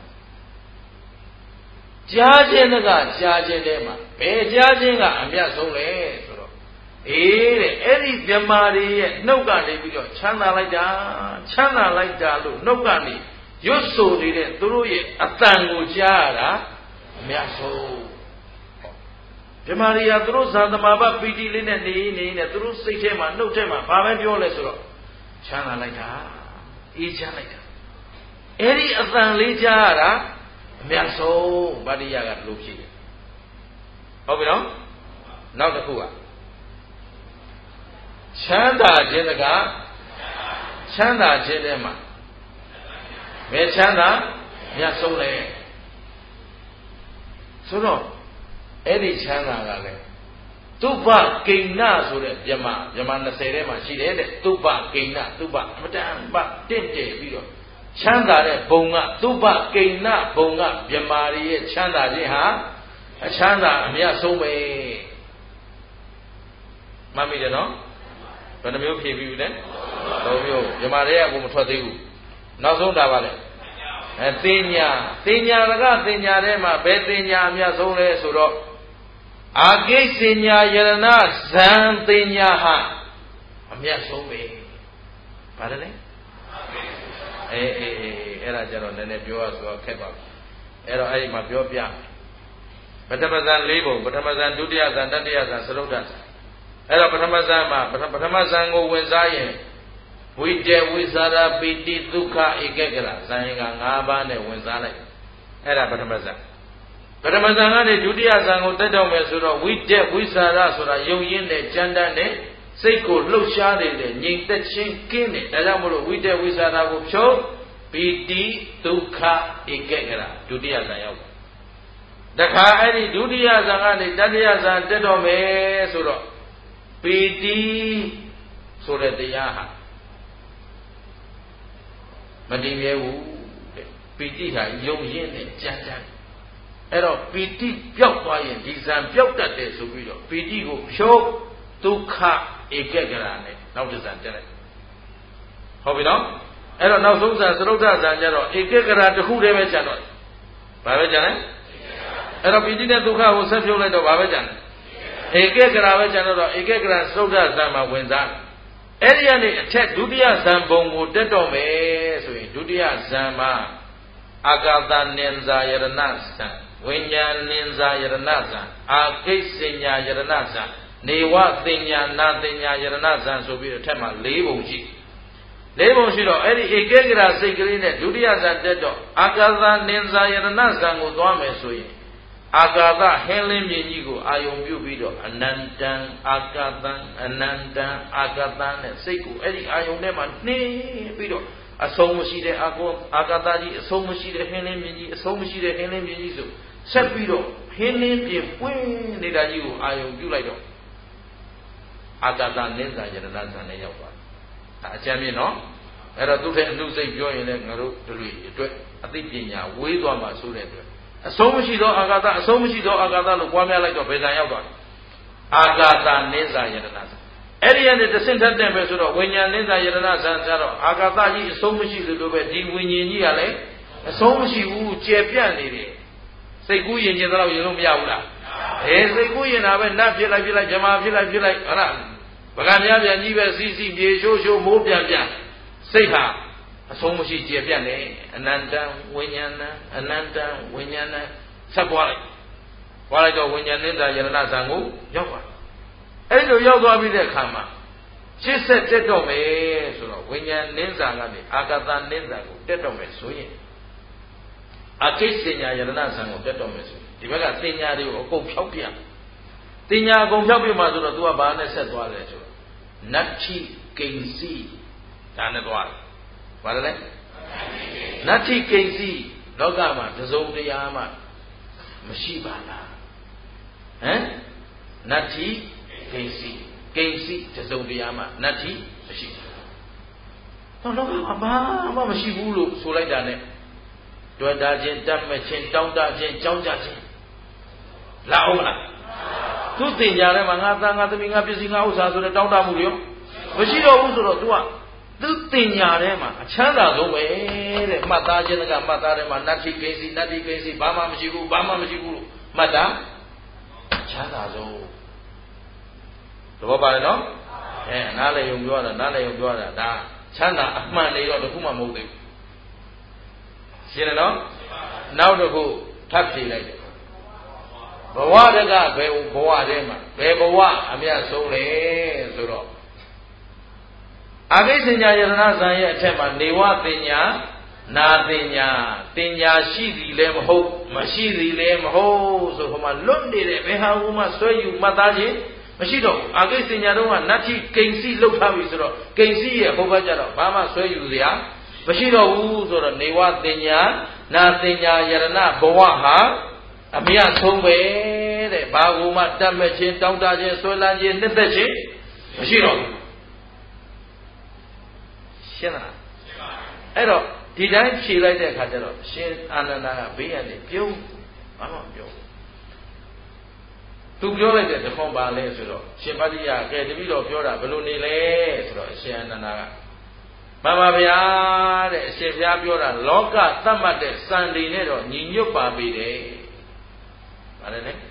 ကြားခြင်းကကြားခြင်းထဲမှာဘယ်ကြားခြင်းကအမြတ်ဆုံးလဲဆိုတော့အေးတဲ့အဲ့ဒီမြတ်မာတွေရဲ့နှုတ်ကနေပြီးတော့ချမ်းသာလိုက်တာလို့နှုတ်ကနေရွတ်ဆိုနေတဲ့သူတို့ရဲ့အတန်ကိုကြားရတာအမြတ်ဆုံးမြတ်မာတွေကသူတို့ဇာတမာပပီတိလေးနဲ့နေသူတို့စိတ်ထဲမှာနှုတ်ထဲမှာဘာပဲပြောလဲဆိုတော့ချမ်းသာလိုက်တာအေးချမ်းလိုက်တာအဲ့ဒီအတန်လေးကြားရတာအမြတ်ဆုံးဗတ္တိယကဒီလိုဖြစ်တယ်ဟုတ်ပြီနော်နောက်တစ်ခုကချမ်းသာခြင်းတကချမ်းသာခြင်းထဲမှာဘယ်ချမ်းသာမြတ်ဆုံးလဲဆိုတော့အဲ့ဒီချမ်းသာကလည်းသုဘကိဏ္ဏဆိုတဲ့မြမ20ထဲမှာရှိတယ်တဲ့သုဘကိဏ္ဏသုဘအမတန်ပတင့်တယ်ပြီးတော့ချမ်းသာတဲ့ဘုံကသုဘကိဏ္ဏဘုံကမြမာရီရဲ့ချမ်းသာခြင်းဟာအချမ်းသာအမြတ်ဆုံးပဲမှတ်မိတယ်နော်ဘယ်နှမျိုးဖြည့်ပြီးပြီလဲ3မျိုးမြမာရီကကိုမထွက်သေးဘူးနောက်ဆုံးတာပါလေတင်ညာကတင်ညာထဲမှာဘယ်တင်ညာအမြတ်ဆုံးလဲဆိုတော့အာကိစ္ဆညာယရဏဇံတင်ညာဟာအမြတ်ဆုံးပဲပါတယ်လေအဲ့ဒါကြတော့နည်းနည်းပြောရဆိုတော့ခက်ပါဘူးအဲ့တော့အဲ့ဒီမှာပြောပြပထမဇန်၄ပုံပထမဇန်ဒုတိယဇန်တတိယဇန်သရုတ်တဇန်အဲ့တော့ပထမဇန်မှာပထမဇန်ကိုဝင်စားရင်ဝိတေဝိသရာပိတိဒုက္ခဧကကရဇန်ရင်က5ပါးနဲ့ဝင်စားလိုက်အဲ့ဒါပထမဇန်ကနေဒုတိယဇန်ကိုတက်တော့မယ်ဆိုတော့ဝိတေဝိသရာဆိုတာယုံရင်းနဲ့ကြမ်းတမ်းနဲ့စိတ်ကိုလှုပ်ရှားနေတဲ့ငြိမ်သက်ခြင်းကင်းတယ်ဒါကြောင့်မို့လို့ဝိတေဝိသရာကိုဖြုတ်ပိတိဒုက္ခဧကကရဒုတိယဇန်ရောက်တခါအဲ့ဒီဒုတိယဇန်ကနေတတိယဇန်တက်တော့မယ်ဆိုတော့ပိတိဆိုတဲ့တရားဟာမတည်မြဲဘူးတဲ့ပိတိဟာယုံရင်းနဲ့ကြမ်းတမ်းအဲ့တော့ပိတိပျောက်သွားရင်ဒီဇံပျောက်တတ်တယ်ဆိုပြီးတော့ပိတိကိုဖြုတ်ဒုက္ခဧကကရနဲ့နောက်တစ်ဇံတက်လိုက်ဟုတ်ပြီနော်အဲ့တော့နောက်ဆုံးဇံသရုတ်တဇံကျတော့ဧကကရတစ်ခုတည်းပဲကျန်တော့ဘာပဲကျန်လဲအဲ့တော့ပိတိနဲ့ဒုက္ခကိုဆက်ဖြုတ်လိုက်တော့ဘာပဲကျန်လဲဧကကရပဲကျန်တော့ဧကကရသရုတ်တဇံမှာဝင်စားအဲ့ဒီကနေအထက်ဒုတိယဇံဘုံကိုတက်တော့မယ်ဆိုရင်ဒုတိယဇံမှာအာဂတနင်္ဇာယရဏဇံဝိညာဉ်နင်္ဇာယရဏဇံအာကိစ္ဆညာယရဏဇံနေဝတင်ညာနာတင်ညာယရဏဇံဆိုပြီးအထက်မှာ၄ပုံရှိတော့အဲ့ဒီဧကဂရစိတ်ကလေးနဲ့ဒုတိယဇံတက်တော့အာဂတနင်္ဇာယရဏဇံကိုသွားမယ်ဆိုရင်အာကာသဟင်းလင်းမြင်ကြီးကိုအာယုံပြုပြီးတော့အနန္တံအာကာသံအနန္တံအာကာသံနဲ့စိတ်ကိုအဲ့ဒီအာယုံထဲမှာနှင်းပြီးတော့အဆုံးမရှိတဲ့အာကာသကြီးအဆုံးမရှိတဲ့ဟင်းလင်းမြင်ကြီးအဆုံးမရှိတဲ့ဟင်းလင်းမြင်ကြီးဆိုဆက်ပြီးတော့ဟင်းလင်းပြင်ပွင့်နေတာကြီးကိုအာယုံပြုလိုက်တော့အာကာသနိစ္စယရဏဇန်နဲ့ရောက်သွားတယ်အကျမ်းမြင်နော်အဲ့တော့သူ့ထဲအနုစိတ်ပြောရင်လည်းငါတို့တို့အတွက်အသိပညာဝေးသွားမှာဆိုတဲ့အတွက်အဆုံးမရှိသောအာကာသအဆုံးမရှိသောအာကာသလို့ပွားများလိုက်တော့ဘယ်ဇာရောက်သွားလဲအာကာသနိစ္စယရဏဇန်အဲ့ဒီကနေတဆင့်ထက်တဲ့ပဲဆိုတော့ဝိညာဉ်နိစ္စယရဏဇန်ကြတော့အာကာသကြီးအဆုံးမရှိသလိုပဲဒီဝိညာဉ်ကြီးကလည်းအဆုံးမရှိဘူးကျယ်ပြန့်နေတယ်စိတ်ကူးရင်ကျင်တော့ရင်လို့မရဘူးလားစိတ်ကူးရင်တာပဲနတ်ဖြစ်လိုက်ဇမာဖြစ်လိုက်ဟုတ်လားဗကံများပြန်ကြီးပဲစီစီပြေရှိုးမိုးပြန်စိတ်ဟာအဆုံးမရှိကျယ်ပြန့်နေအနန္တံဝိညာဏံအနန္တံဝိညာဏံဆက်ပွားလိုက်တော့ဝိညာဉ်နိစ္စယရဏဇံကိုရောက်သွားအဲ့လိုရောက်သွားပြီးတဲ့အခါမှာရှစ်ဆက်တက်တော့မယ်ဆိုတော့ဝိညာဉ်နိစ္စကနေအာကာသနိစ္စကိုတက်တော့မယ်ဆိုရင်အကိစ္စညာယရဏဇံကိုတက်တော့မယ်ဆိုရင်ဒီဘက်ကသင်ညာတွေကိုအကုန်ဖြောက်ပြသင်ညာအကုန်ဖြောက်ပြမှာဆိုတော့ तू ကဘာနဲ့ဆက်သွားလဲဆိုတော့နတ္ထိကိဉ္စီဒါနဲ့သွားတယ်ဘာလဲနတ္ထိကိဉ္စီလောကမှာတစုံတရားမှမရှိပါလားနတ္ထိကိဉ္စီတစုံတရားမှနတ္ထိမရှိဘူးလောကမှာဘာမှမရှိဘူးလို့ဆိုလိုက်တာ ਨੇ တွေ့တာချင်းတတ်မဲ့ချင်းတောင်းတချင်းကြောင်းကြချင်းလာအောင်မလားသူတင်ကြတယ်မှာငါသားငါသမီးငါပစ္စည်းငါဥစ္စာဆိုတဲ့တောင်းတမှုတွေရောမရှိတော့ဘူးဆိုတော့ तू ကသူတင်ညာထဲမှာအချမ်းသာဆုံးပဲတဲ့မှတ်သားခြင်းကမှတ်သားထဲမှာနတ္ထိကိဉ္စီဘာမှမရှိဘူးလို့မှတ်တာချမ်းသာဆုံးသဘောပါတယ်နော်နားလည်ယုံပြောတာဒါချမ်းသာအမှန်နေတော့တခုမှမဟုတ်သေးဘူးရှင်းတယ်နော်နောက်တစ်ခုထပ်ဖြေလိုက်တယ်ဘဝတကဘယ်ဘဝထဲမှာဘယ်ဘဝအမြတ်ဆုံးလဲဆိုတော့အဘိစညာယရဏဇံရဲ့အထက်မှာနေဝတင်ညာနာတင်ညာရှိသည်လည်းမဟုတ်မရှိသည်လည်းမဟုတ်ဆိုဟိုမှာလွတ်နေတဲ့ဘယ်ဟာဟိုမှာဆွဲယူမှတ်သားခြင်းမရှိတော့ဘူးအဘိစညာတော့ကနတ္ထိကိဉ္စီလောက်ထားပြီဆိုတော့ကိဉ္စီရဲ့ဟိုဘက်ကျတော့ဘာမှဆွဲယူစရာမရှိတော့ဘူးဆိုတော့နေဝတင်ညာနာတင်ညာယရဏဘဝဟာအမြတ်ဆုံးပဲတဲ့ဘာကူမှတတ်မဲ့ခြင်းတောင်းတခြင်းဆွဲလန်းခြင်းနှစ်သက်ခြင်းမရှိတော့ဘူးရှင်းလားအဲ့တော့ဒီတိုင်းဖြေလိုက်တဲ့အခါကျတော့ရှင်အာနန္ဒာကဘေးရနေပြုံးဘာမှမပြောဘူးသူပြောလိုက်တဲ့တခွန်ပါလဲဆိုတော့ရှင်ပတ္တိယကဲတပည့်တော်ပြောတာဘယ်လိုနေလဲဆိုတော့ရှင်အာနန္ဒာကမှန်ပါဗျာတဲ့အရှင်ဘုရားပြောတာလောကသတ်မှတ်တဲ့စံတွေနဲ့တော့ညီညွတ်ပါပေတယ်ဗါတယ်လေ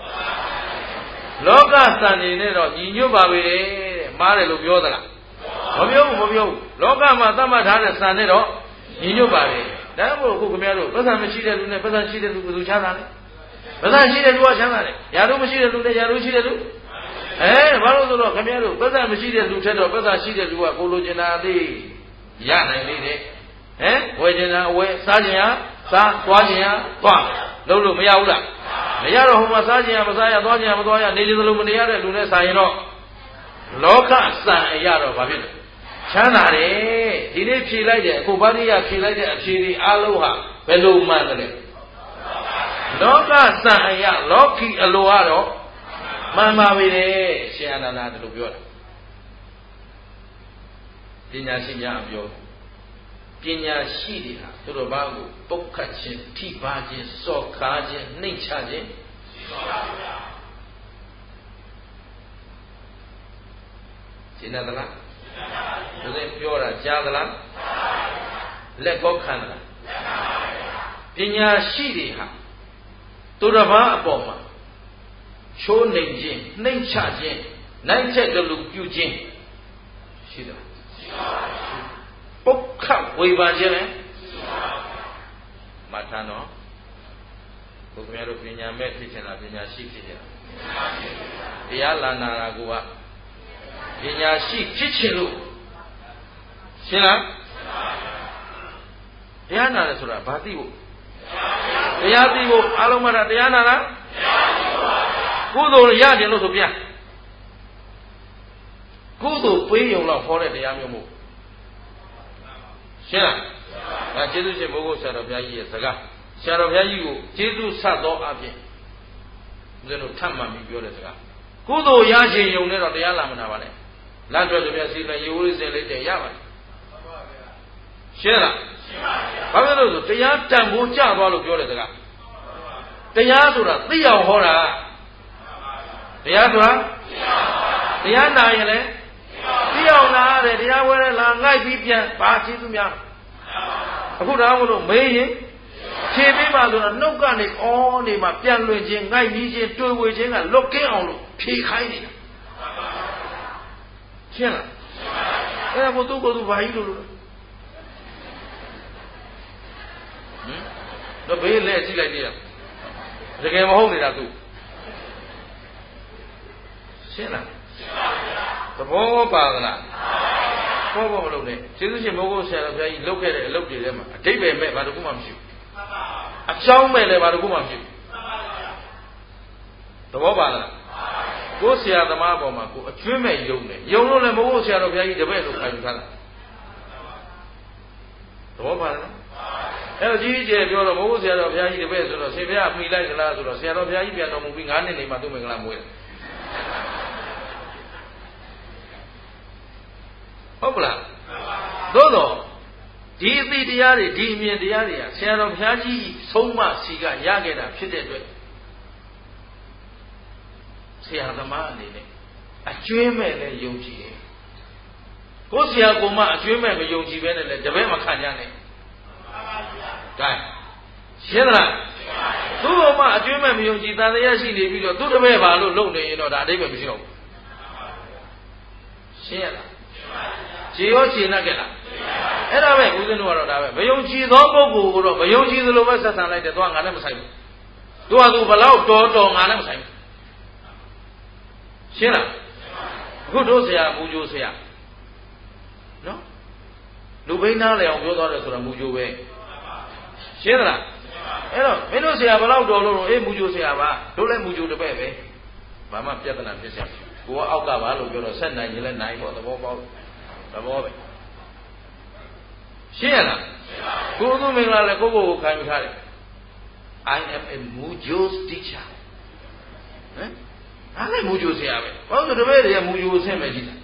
လောကစံတွေနဲ့တော့ညီညွတ်ပါပေတယ်တဲ့မှားတယ်လို့ပြောသလားမပြောဘူးလောကမှာသတ်မှတ်ထားတဲ့စံနဲ့တော့ညီညွတ်ပါလေဒါမို့အခုခင်ဗျားတို့ပတ်စံမရှိတဲ့လူနဲ့ပတ်စံရှိတဲ့လူဘယ်သူချမ်းသာလဲပတ်စံရှိတဲ့လူကချမ်းသာတယ်ယာတို့မရှိတဲ့လူနဲ့ယာတို့ရှိတဲ့လူဘာလို့ဆိုတော့ခင်ဗျားတို့ပတ်စံမရှိတဲ့လူထက်တော့ပတ်စံရှိတဲ့လူကကိုလိုချင်တာလေးရနိုင်သေးတယ်ဝယ်ချင်တာဝယ်စားချင်ရစားသွားချင်ရသွားလုံးလို့မရဘူးလားမရတော့ဟိုမှာစားချင်ရမစားရသွားချင်ရမသွားရနေချင်သလိုမနေရတဲ့လူနဲ့ဆိုင်ရင်တော့လောကစံအရာတော့ဘာဖြစ်လဲချမ်းသာတယ်ဒီနေ့ဖြေလိုက်တယ်အခုဗာတိယဖြေလိုက်တဲ့အဖြေဒီအလုံးဟာဘယ်လိုမှန်တယ်လဲလောကစံအရာလောကီအလိုကတော့မှန်ပါပြီလေရှင်အာနန္ဒာဒီလိုပြောတာပညာရှိများအပြောပညာရှိတွေဟာသူတို့ဘာကိုပုတ်ခတ်ခြင်းထိပါခြင်းစော်ကားခြင်းနှိမ့်ချခြင်းရှိပါဗျာရှင်းသလားဒါနဲ့ပြောတာကြားသလားလက်ကောခံသလားပညာရှိတွေဟာသူတစ်ပါးအပေါ်မှာချိုးနှိမ်ခြင်းနှိမ့်ချခြင်းနိုင်ချက်ကလူပြုခြင်းရှိတယ်ပုတ်ခတ်ဝေဖန်ခြင်းလည်းမှတ်ထားနော်ဘုရားတို့ပညာမဲ့ဖြစ်ချင်တာပညာရှိဖြစ်ချင်တာတရားလာနာတာကပညာရှိဖြစ်ချင်လို့ရှင်းလားတရားနာတယ်ဆိုတာဘာသိဖို့တရားသိဖို့အားလုံးမှတရားနာလားကုသိုလ်ရတယ်လို့ဆိုပြန်ကုသိုလ်ပေးရုံတော့ဟောတဲ့တရားမျိုးမို့ရှင်းလားဒါကျေးဇူးရှင်ဘုရားဆရာတော်ဘုရားကြီးရဲ့စကားဆရာတော်ဘုရားကြီးကိုကျေးဇူးဆက်သောအဖြစ်ဦးဇင်းတို့ထပ်မှန်ပြီးပြောတဲ့စကားကုသိုလ်ရရှင်ယုံနဲ့တော့တရားလာမနာပါနဲ့လမ်းထွက်ကြပြစီလည်းရေဝိစင်လေးတည်းရပါတယ်ရှင်းလားရှင်းပါဗျာဘာဖြစ်လို့ဆိုတရားတန်ဖိုးကြသွားလို့ပြောတဲ့စကားတရားဆိုတာသိအောင်ဟောတာတရားဆိုတာတရားနာရင်လည်းသိအောင်နာရတယ်တရားဝဲလာငိုက်ပြီးပြန်ဘာကျေးဇူးများအခုတော့မလို့မေးရင်ဖြေပေးပါဆိုတော့နှုတ်ကနေအော်နေမှာပြန်လွင်ခြင်းငိုက်ပြီးခြင်းတွေ့ဝေခြင်းကလွတ်ကင်းအောင်လို့ဖြေခိုင်းနေတာရှင်းလားအဲ့ဒါကိုသူ့ကိုယ်သူဘာကြီးလို့တော့ဘေးလဲကြည့်လိုက်ကြည့်ရတကယ်မဟုတ်နေတာသူရှင်းလားသဘောပါသလားဘောမလုပ်နဲ့ကျေးဇူးရှင်ဘုရားဆရာတော်ဘုရားကြီးလုပ်ခဲ့တဲ့အလုပ်တွေထဲမှာအတိတ်ပဲမဲ့ဘာတခုမှမရှိဘူးအကြောင်းမဲ့လည်းဘာတခုမှမရှိဘူးသဘောပါလားကိုဆရာသမားပေါ်မှာကိုအကျွမ်းမဲ့ယုံတယ်ယုံလို့လည်းဘုရားဆရာတော်ဘုရားကြီးတပည့်လို့ခံယူထားတာသဘောပါလားအဲ့တော့ကြီးကျယ်ပြောတော့ဘုရားဆရာတော်ဘုရားကြီးတပည့်ဆိုတော့ဆင်ဘုရားအမိလိုက်ကြလားဆိုတော့ဆရာတော်ဘုရားကြီးပြန်တော်မူပြီး9နှစ်နေမှသူ့မင်္ဂလာမွေးတယ်ဟုတ်ကလားသို့တော့ဒီအသိတရားတွေဒီအမြင်တရားတွေကဆရာတော်ဘုရားကြီးဆုံးမစီကရခဲ့တာဖြစ်တဲ့အတွက်ဆရာသမားအနေနဲ့အကျွမ်းမဲ့လည်းယုံကြည်တယ်ကိုဆရာကမှအကျွမ်းမဲ့မယုံကြည်ဘဲနဲ့လည်းတပည့်မခံကြနဲ့ကဲရှင်းလားသူ့ဘုံမှာအကျွမ်းမဲ့မယုံကြည်တန်တရားရှိနေပြီးတော့သူ့တပည့်ပါလို့လုပ်နေရင်တော့ဒါအတိတ်ပဲမရှိတော့ဘူးရှင်းရလားခြေရောခြေနဲ့ကြက်လားအဲ့ဒါပဲဦးဇင်းတို့ကတော့ဒါပဲမယုံကြည်သောပုဂ္ဂိုလ်ကိုတော့မယုံကြည်သလိုပဲဆက်ဆံလိုက်တယ်သူကငါနဲ့မဆိုင်ဘူးသူကသူဘလောက်တော်ငါနဲ့မဆိုင်ဘူးရှင်းလားအခုတို့ဆရာမူဂျိုဆရာနော်လူဘိန်းသားလေအောင်ပြောသွားတယ်ဆိုတာမူဂျိုပဲရှင်းသလားအဲ့တော့မင်းတို့ဆရာဘလောက်တော်လို့အေးမူဂျိုဆရာပါတို့လည်းမူဂျိုတပည့်ပဲဘာမှပြဿနာဖြစ်စရာကိုကအောက်ကပါလို့ပြောတော့ဆက်နိုင်ရင်လည်းနိုင်ပေါ့သဘောပေါက်သဘောပဲရှင်းရလားကိုသူမင်္ဂလာလည်းကိုကိုခံယူထားတယ် I am a Mujo's teacher ဟမ်အားလည်းမူဂျိုဆရာပဲဘာလို့တပည့်တွေကမူဂျိုဆင့်ပဲကြည့်တာ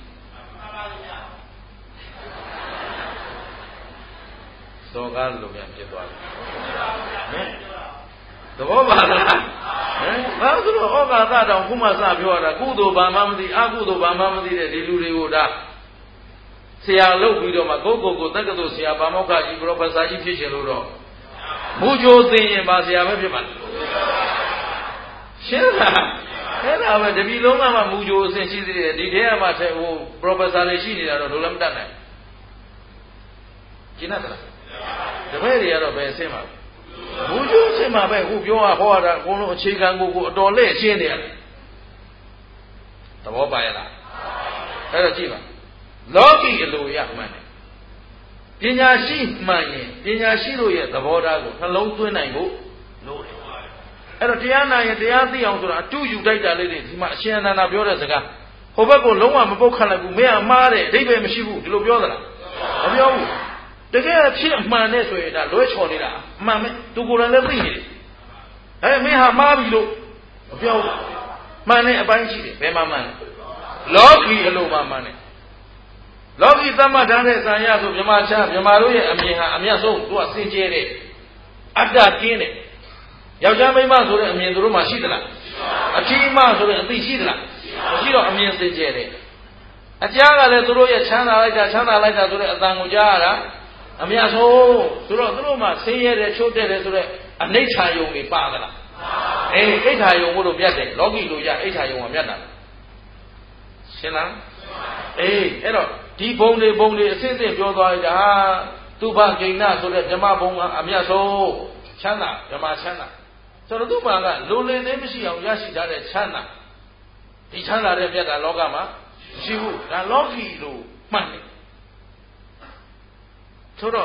စောကားလိုများဖြစ်သွားတယ်ဟမ်သဘောပါလားဟမ်ဘာလို့ဩဃာသတောင်ခုမှစပြောရတာကုသိုလ်ဘာမှမသိအကုသိုလ်ဘာမှမသိတဲ့ဒီလူတွေကိုဒါဆရာလုပ်ပြီးတော့မှကိုတက္ကသိုလ်ဆရာပါမောက္ခကြီးပရောဖက်ဆာကြီးဖြစ်ရှင်လို့တော့မူဂျိုသိရင်ပါဆရာပဲဖြစ်ပါလားရှင်းလားအဲ့ဒါပဲတပီလုံးကမှမူဂျိုအဆင့်ရှိသေးတယ်ဒီထဲကမှဟိုပရောဖက်ဆာတွေရှိနေတာတော့လည်းမတတ်နိုင်ကျင်းတ်လားတပည့်တွေကတော့ဘယ်အဆင့်မှာမူဂျိုအဆင့်မှာပဲခုပြောဟောတာအကုန်လုံးအခြေခံကိုအတော်လက်ရှင်းနေရတယ်သဘောပါရဲ့လားအဲ့တော့ကြည့်ပါလောကီအလိုရမှန်တယ်ပညာရှိမှန်ရင်ပညာရှိတို့ရဲ့သဘောထားကိုနှလုံးသွင်းနိုင်ဖို့လိုတယ်အဲ့တော့တရားနာရင်တရားသိအောင်ဆိုတာအတူယူတိုက်တာလေးတွေဒီမှာအရှင်အနန္ဒာပြောတဲ့စကားဟိုဘက်ကိုလုံးဝမပုတ်ခတ်လိုက်ဘူးမင်းကမှားတယ်အဓိပ္ပာယ်မရှိဘူးဒီလိုပြောသလားမပြောဘူးတကယ်ဖြစ်အမှန်နဲ့ဆိုရင်ဒါလွဲချော်နေတာအမှန်ပဲသူကိုယ်တိုင်လည်းသိနေတယ်အဲ့မင်းဟာမှားပြီလို့မပြောဘူးမှန်တဲ့အပိုင်းရှိတယ်ဘယ်မှာမှန်လောကီအလိုမှမှန်တယ်လောကီသမ္မာထားတဲ့ဇာယဆိုမြမတို့ရဲ့အမြင်ဟာအမြတ်ဆုံးသူကစင်ကြဲတယ်အတ္တကင်းတယ်ယောက်ျားမိန်းမဆိုတဲ့အမြင်တို့မှရှိသလားအထီးမဆိုတဲ့အသိရှိသလားမရှိတော့အမြင်စင်ကြဲတယ်အကြားကလည်းသူတို့ရဲ့ချမ်းသာလိုက်တာဆိုတဲ့အတန်ကိုကြားရတာအမြတ်ဆုံးဆိုတော့သူတို့မှဆင်းရဲတယ်ချို့တဲ့တယ်ဆိုတဲ့အနိဋ္ဌာယုံတွေပါသလားအိဋ္ဌာယုံမို့လို့မြတ်တယ်လောကီလိုရအိဋ္ဌာယုံကမြတ်တာရှင်းလားအဲ့တော့ဒီဘုံတွေအစစ်အစစ်ပြောသွားလိုက်တာသူဘဂိဏဆိုတဲ့ဓမ္မဘုံကအမြတ်ဆုံးချမ်းသာဓမ္မချမ်းသာဆိုတော့သူမှကလိုလင်သေးမရှိအောင်ရရှိထားတဲ့ချမ်းသာဒီချမ်းသာတဲ့မြတ်တာလောကမှာမရှိဘူးဒါလောကီလိုမှတ်တယ်ဆိုတော့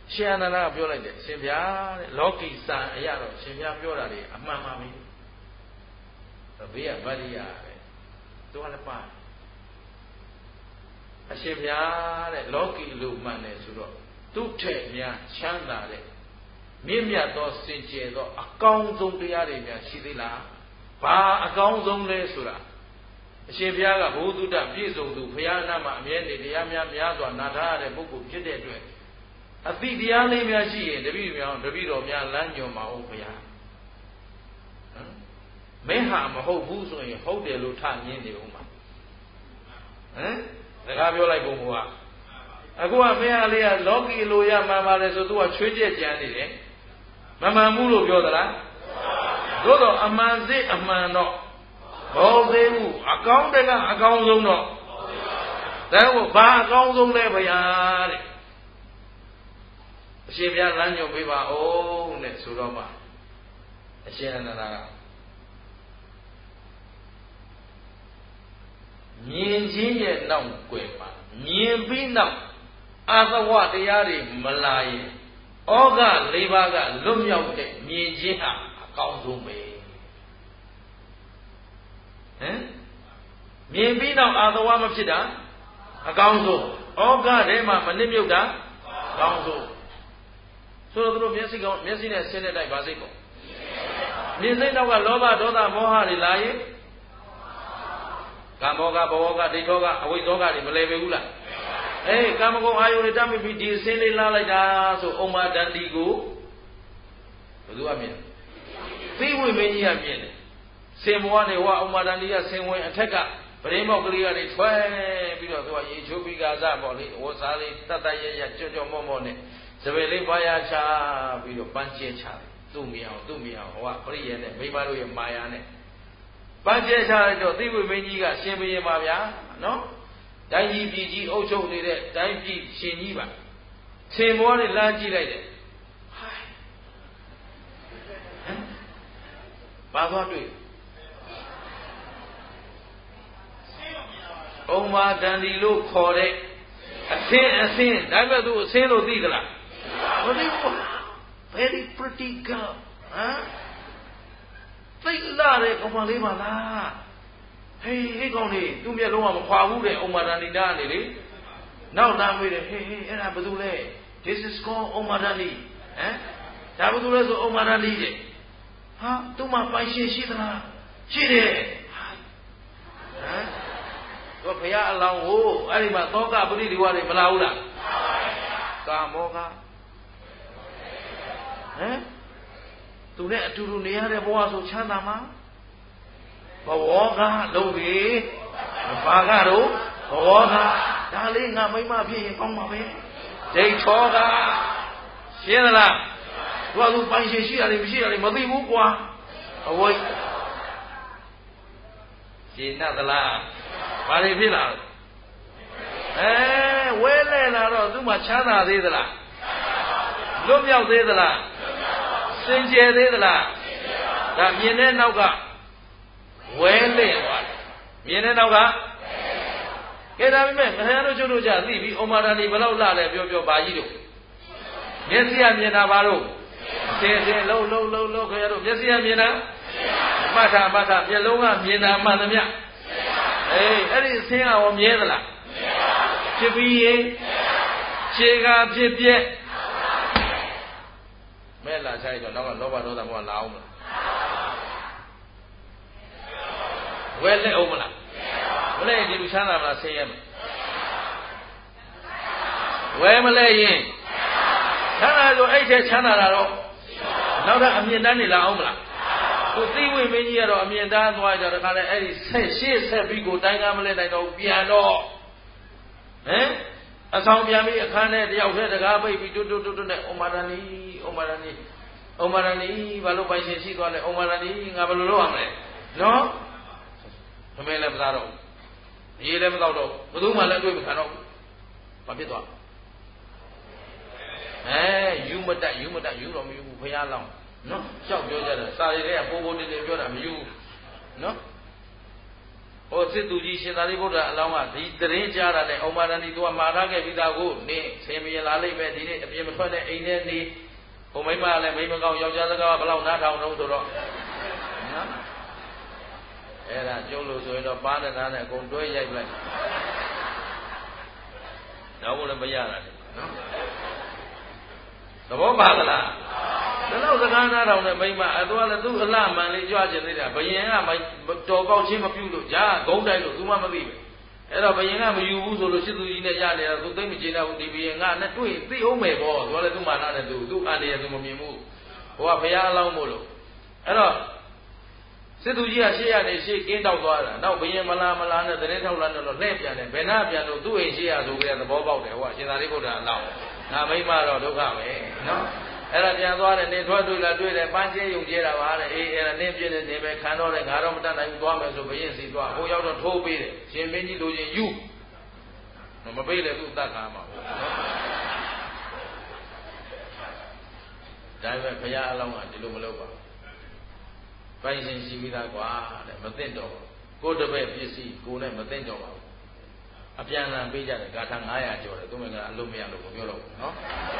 ရှင်အနန္ဒာပြောလိုက်တယ်ရှင်ဗျာတဲ့လောကီစံအရတော့ရှင်ဗျာပြောတာလေအမှန်ပါပဲဘေးကဗတ္တိယတဲ့သူကလည်းပါအရှင်ဗျာတဲ့လောကီလို့မှန်တယ်ဆိုတော့သူ့ထက်များချမ်းသာတဲ့မြင့်မြတ်သောစင်ကြယ်သောအကောင်းဆုံးတရားတွေများရှိသေးလားဘာအကောင်းဆုံးလဲဆိုတာအရှင်ဘုရားကဘုသူတ္တပြည့်စုံသူဘုရားနာမှာအမြဲတည်းတရားများစွာနာထားရတဲ့ပုဂ္ဂိုလ်ဖြစ်တဲ့အတွက်အသိတရားလေးများရှိရင်တပည့်တော်များလမ်းညွှန်ပါဦးဘုရားမင်းဟာမဟုတ်ဘူးဆိုရင်ဟုတ်တယ်လို့ထမြင်နေဦးမှာစကားပြောလိုက်ပုံကအခုကမင်းဟာလေးကလောကီလိုရမှန်ပါလေဆိုသူကချွေးကျက်ကြံနေတယ်မမှန်ဘူးလို့ပြောသလားသို့တော့အမှန်စစ်အမှန်တော့မဟုတ်သေးဘူးအကောင်းတက်ကအကောင်းဆုံးတော့ဒါကဘာအကောင်းဆုံးလဲဗျာတဲ့အရှင်ဘုရားလမ်းညွှန်ပေးပါဦးတဲ့ဆိုတော့မှအရှင်အနန္ဒာကမြင်ချင်းရဲ့နောက်ွယ်ပါမြင်ပြီးနောက်အာသဝတရားတွေမလာရင်ဩဃ၄ပါးကလွတ်မြောက်တဲ့မြင်ချင်းဟာအကောင်းဆုံးပဲမြင်ပြီးနောက်အာသဝမဖြစ်တာအကောင်းဆုံးဩဃထဲမှာမနစ်မြုပ်တာအကောင်းဆုံးဆိုတော့သူတို့မျက်စိနဲ့ဆင်းတဲ့တိုက်ပါစိတ်ပေါ့မြင်စိတ်နောက်ကလောဘဒေါသမောဟတွေလာရင်ကာမောကဘဝကဒိဋ္ဌောကအဝိဇ္ဇောကတွေမလဲပေဘူးလားကာမဂုဏ်အာယုန်တွေတတ်မိပြီးဒီအစင်းလေးလာလိုက်တာဆိုဥမ္မာတန်တိကိုဘယ်သူကမြင်သိဝိမင်းကြီးကမြင်တယ်စင်ဘဝနဲ့ဟောဥမ္မာတန်တိကဆင်ဝင်အထက်ကပရိမောက်ကလေးကနေထွဲပြီးတော့သူကရေချိုးပြီးကာစပေါ့လေဝတ်စားလေးတတ်တရရကြောမောနဲ့စပယ်လေးပါရချပြီးတော့ပန်းကျဲချတယ်သူ့မရအောင်ဟိုကပရိယေနဲ့မိမတို့ရဲ့မာယာနဲ့ပန်းကျဲချလိုက်တော့သိဝိမင်းကြီးကရှင်ဘုရင်ပါဗျာနော်တိုင်းကြီးပြည်ကြီးအုပ်ချုပ်နေတဲ့တိုင်းပြည်ရှင်ကြီးပါဆင်မောနဲ့လမ်းကြည့်လိုက်တယ်ဘာသွားတွေ့ဥမ္မာတန်ဒီလို့ခေါ်တဲ့အဆင်းဒါပေမဲ့သူအဆင်းလို့သိသလားမသိဘူး very pretty girl သိလာတဲ့ကောင်မလေးပါလားဟေးကောင်လေးသူ့မျက်လုံးကမခွာဘူးတဲ့ဥမ္မာတန်ဒီနားနေလေနောက်လာမေးတယ်ဟေးအဲ့ဒါဘာလို့လဲ this is called ဥမ္မာတန်ဒီဒါဘာလို့လဲဆိုဥမ္မာတန်ဒီတဲ့ဟာသူ့မှာပိုင်ရှင်ရှိသလားရှိတယ်တော့ဘုရားအလောင်းကိုအဲ့ဒီမှာသောကပရိဒီဝတွေမလာဘူးလားကာမောကသူနဲ့အတူတူနေရတဲ့ဘဝဆိုချမ်းသာမှာဘဝကလုံးပြီဘာကတော့ဘဝကဒါလေးငါမိမဖြစ်ရင်ကောင်းမှာပဲဒိဋ္ဌောကရှင်းသလားသူပိုင်ရှင်ရှိတာတွေမရှိတာတွေမသိဘူးကွာအဝိဇ္ဇရှင်းသလားဘာတွေဖြစ်လာဝဲလဲလာတော့သူ့မှာချမ်းသာသေးသလားလွတ်မြောက်သေးသလားစင်ကြယ်သေးသလားဒါမြင်တဲ့နောက်ကဝဲလဲသွားတယ်မြင်တဲ့နောက်ကကဲဒါပေမဲ့မဟန်တို့ကျွတ်တို့ကြသိပြီဩမာဒာနီဘယ်လောက်လှလဲပြောပါကြီးတို့မျက်စိကမြင်တာဘာလို့စင်လုံးခင်ဗျားတို့မျက်စိကမြင်တာမှတ်တာမျက်လုံးကမြင်တာမှန်သမျှအဲ့ဒီအဆင်းကရောမြဲသလားဖြစ်ပြီးရင်ခြေကဖြစ်ပြက်မဲ့လာဆိုင်တော့နောက်ကလောဘဒေါသမောဟလာအောင်မလားဝဲလက်အောင်မလားမလဲဒီလူချမ်းသာမလားဆင်းရဲမလားဝဲမလဲရင်ချမ်းသာလို့အဲ့ထဲချမ်းသာတာတော့နောက်ထပ်အမြင့်တန်းနေလာအောင်မလားကိုသိဝိမင်းကြီးကတော့အမြင့်တန်းသွားကြတော့ခါလဲအဲ့ဒီရှေ့ဆက်ပြီးကိုတိုင်းကားမလဲတိုင်းတော့ပြန်တော့အဆောင်ပြန်ပြီးအခန်းထဲတယောက်တည်းတကားပိတ်ပြီးတွတ်နဲ့ဩမာဒာနီဘာလို့ပိုင်ရှင်ရှိသွားလဲဩမာဒာနီငါဘယ်လိုလုပ်ရမလဲနော်သမင်းလည်းမသားတော့ဘူးရေးလည်းမတော့တော့ဘယ်သူမှလည်းတွေ့မခံတော့ဘူးဘာဖြစ်သွားယူမတတ်ယူတော့မယူဘူးဘုရားလောင်းနော်ရှောက်ပြောကြတယ်စာရည်တွေကပိုးတင်းပြောတာမယူဘူးနော်ဟောစစ်သူကြီးရှင်သာရိပုတ္တရာအလောင်းကဒီသတင်းကြားတာနဲ့အောင်မာရဏီသူကမှာထားခဲ့ပြီးသားကိုနေဆင်မြင်လာလိမ့်မယ်ဒီနေ့အပြင်မထွက်တဲ့အိမ်ထဲနေဘုံမိမလည်းမိမကောင်းယောက်ျားစကားဘယ်လောက်နားထောင်တော့ဆိုတော့နော်အဲ့ဒါကျုံးလို့ဆိုရင်တော့ပါးနဲ့သားနဲ့အကုန်တွဲရိုက်လိုက်တော့ဘုလည်းမရတာလေနော်သဘောပါသလားဒီလောက်စကားနားထောင်တဲ့မိမအတူလည်းသူ့အလှမှန်လေးကြွချင်သေးတာဘယင်ကတော်ပေါက်ချင်းမပြုတ်လို့ဂျာဂုံးတိုက်လို့သူမှမသိပဲအဲ့တော့ဘယင်ကမယူဘူးဆိုလို့ရှစ်သူကြီးနဲ့ရနေတာသူသိမကျေနပ်ဘူးဒီဘယင်ကနဲ့တွေ့သိအောင်မယ်ပေါ့သူကလည်းသူ့မာနနဲ့သူအန်တရာယ်သူမမြင်ဘူးဟိုကဘုရားအလောင်းမို့လို့အဲ့တော့စစ်သူကြီးကရှေ့ရနေရှေ့ကင်းတောက်သွားတာနောက်ဘယင်မလားနဲ့သတင်းထောက်လာတော့လှည့်ပြန်တယ်ဘယ်နှပြန်လို့သူ့အိမ်ရှေ့ရဆိုကြတဲ့သဘောပေါက်တယ်ဟိုကရှင်သာရိပုတ္တရာအလောင်းငါမိမတော့ဒုက္ခပဲနော်အဲ့ဒါပြန်သွားတယ်နေထွက်တွေ့လာတွေ့တယ်ပန်းကျဲယုံကျဲတာပါတဲ့အေးအဲ့ဒါနင်းပြည့်နေပဲခံတော့တယ်ငါတော့မတတ်နိုင်ဘူးသွားမယ်ဆိုဘယင်စီသွားဟိုရောက်တော့ထိုးပေးတယ်ရှင်မင်းကြီးလိုချင်ယူမပေးလေသူ့တတ်ခါမှာပေါ့ဒါပဲဘုရားအလောင်းကဒီလိုမလုပ်ပါဘူးပိုင်ရှင်ရှိပြီးသားကွာတဲ့မသိတော့ကိုယ်တပည့်ပစ္စည်းကိုယ်နဲ့မသိတော့ပါဘူးအပြန်အလှန်ပေးကြတယ်ဂါထာ900ကျော်တယ်သူမကအလုံးမရလို့မပြောတော့ဘူးနော်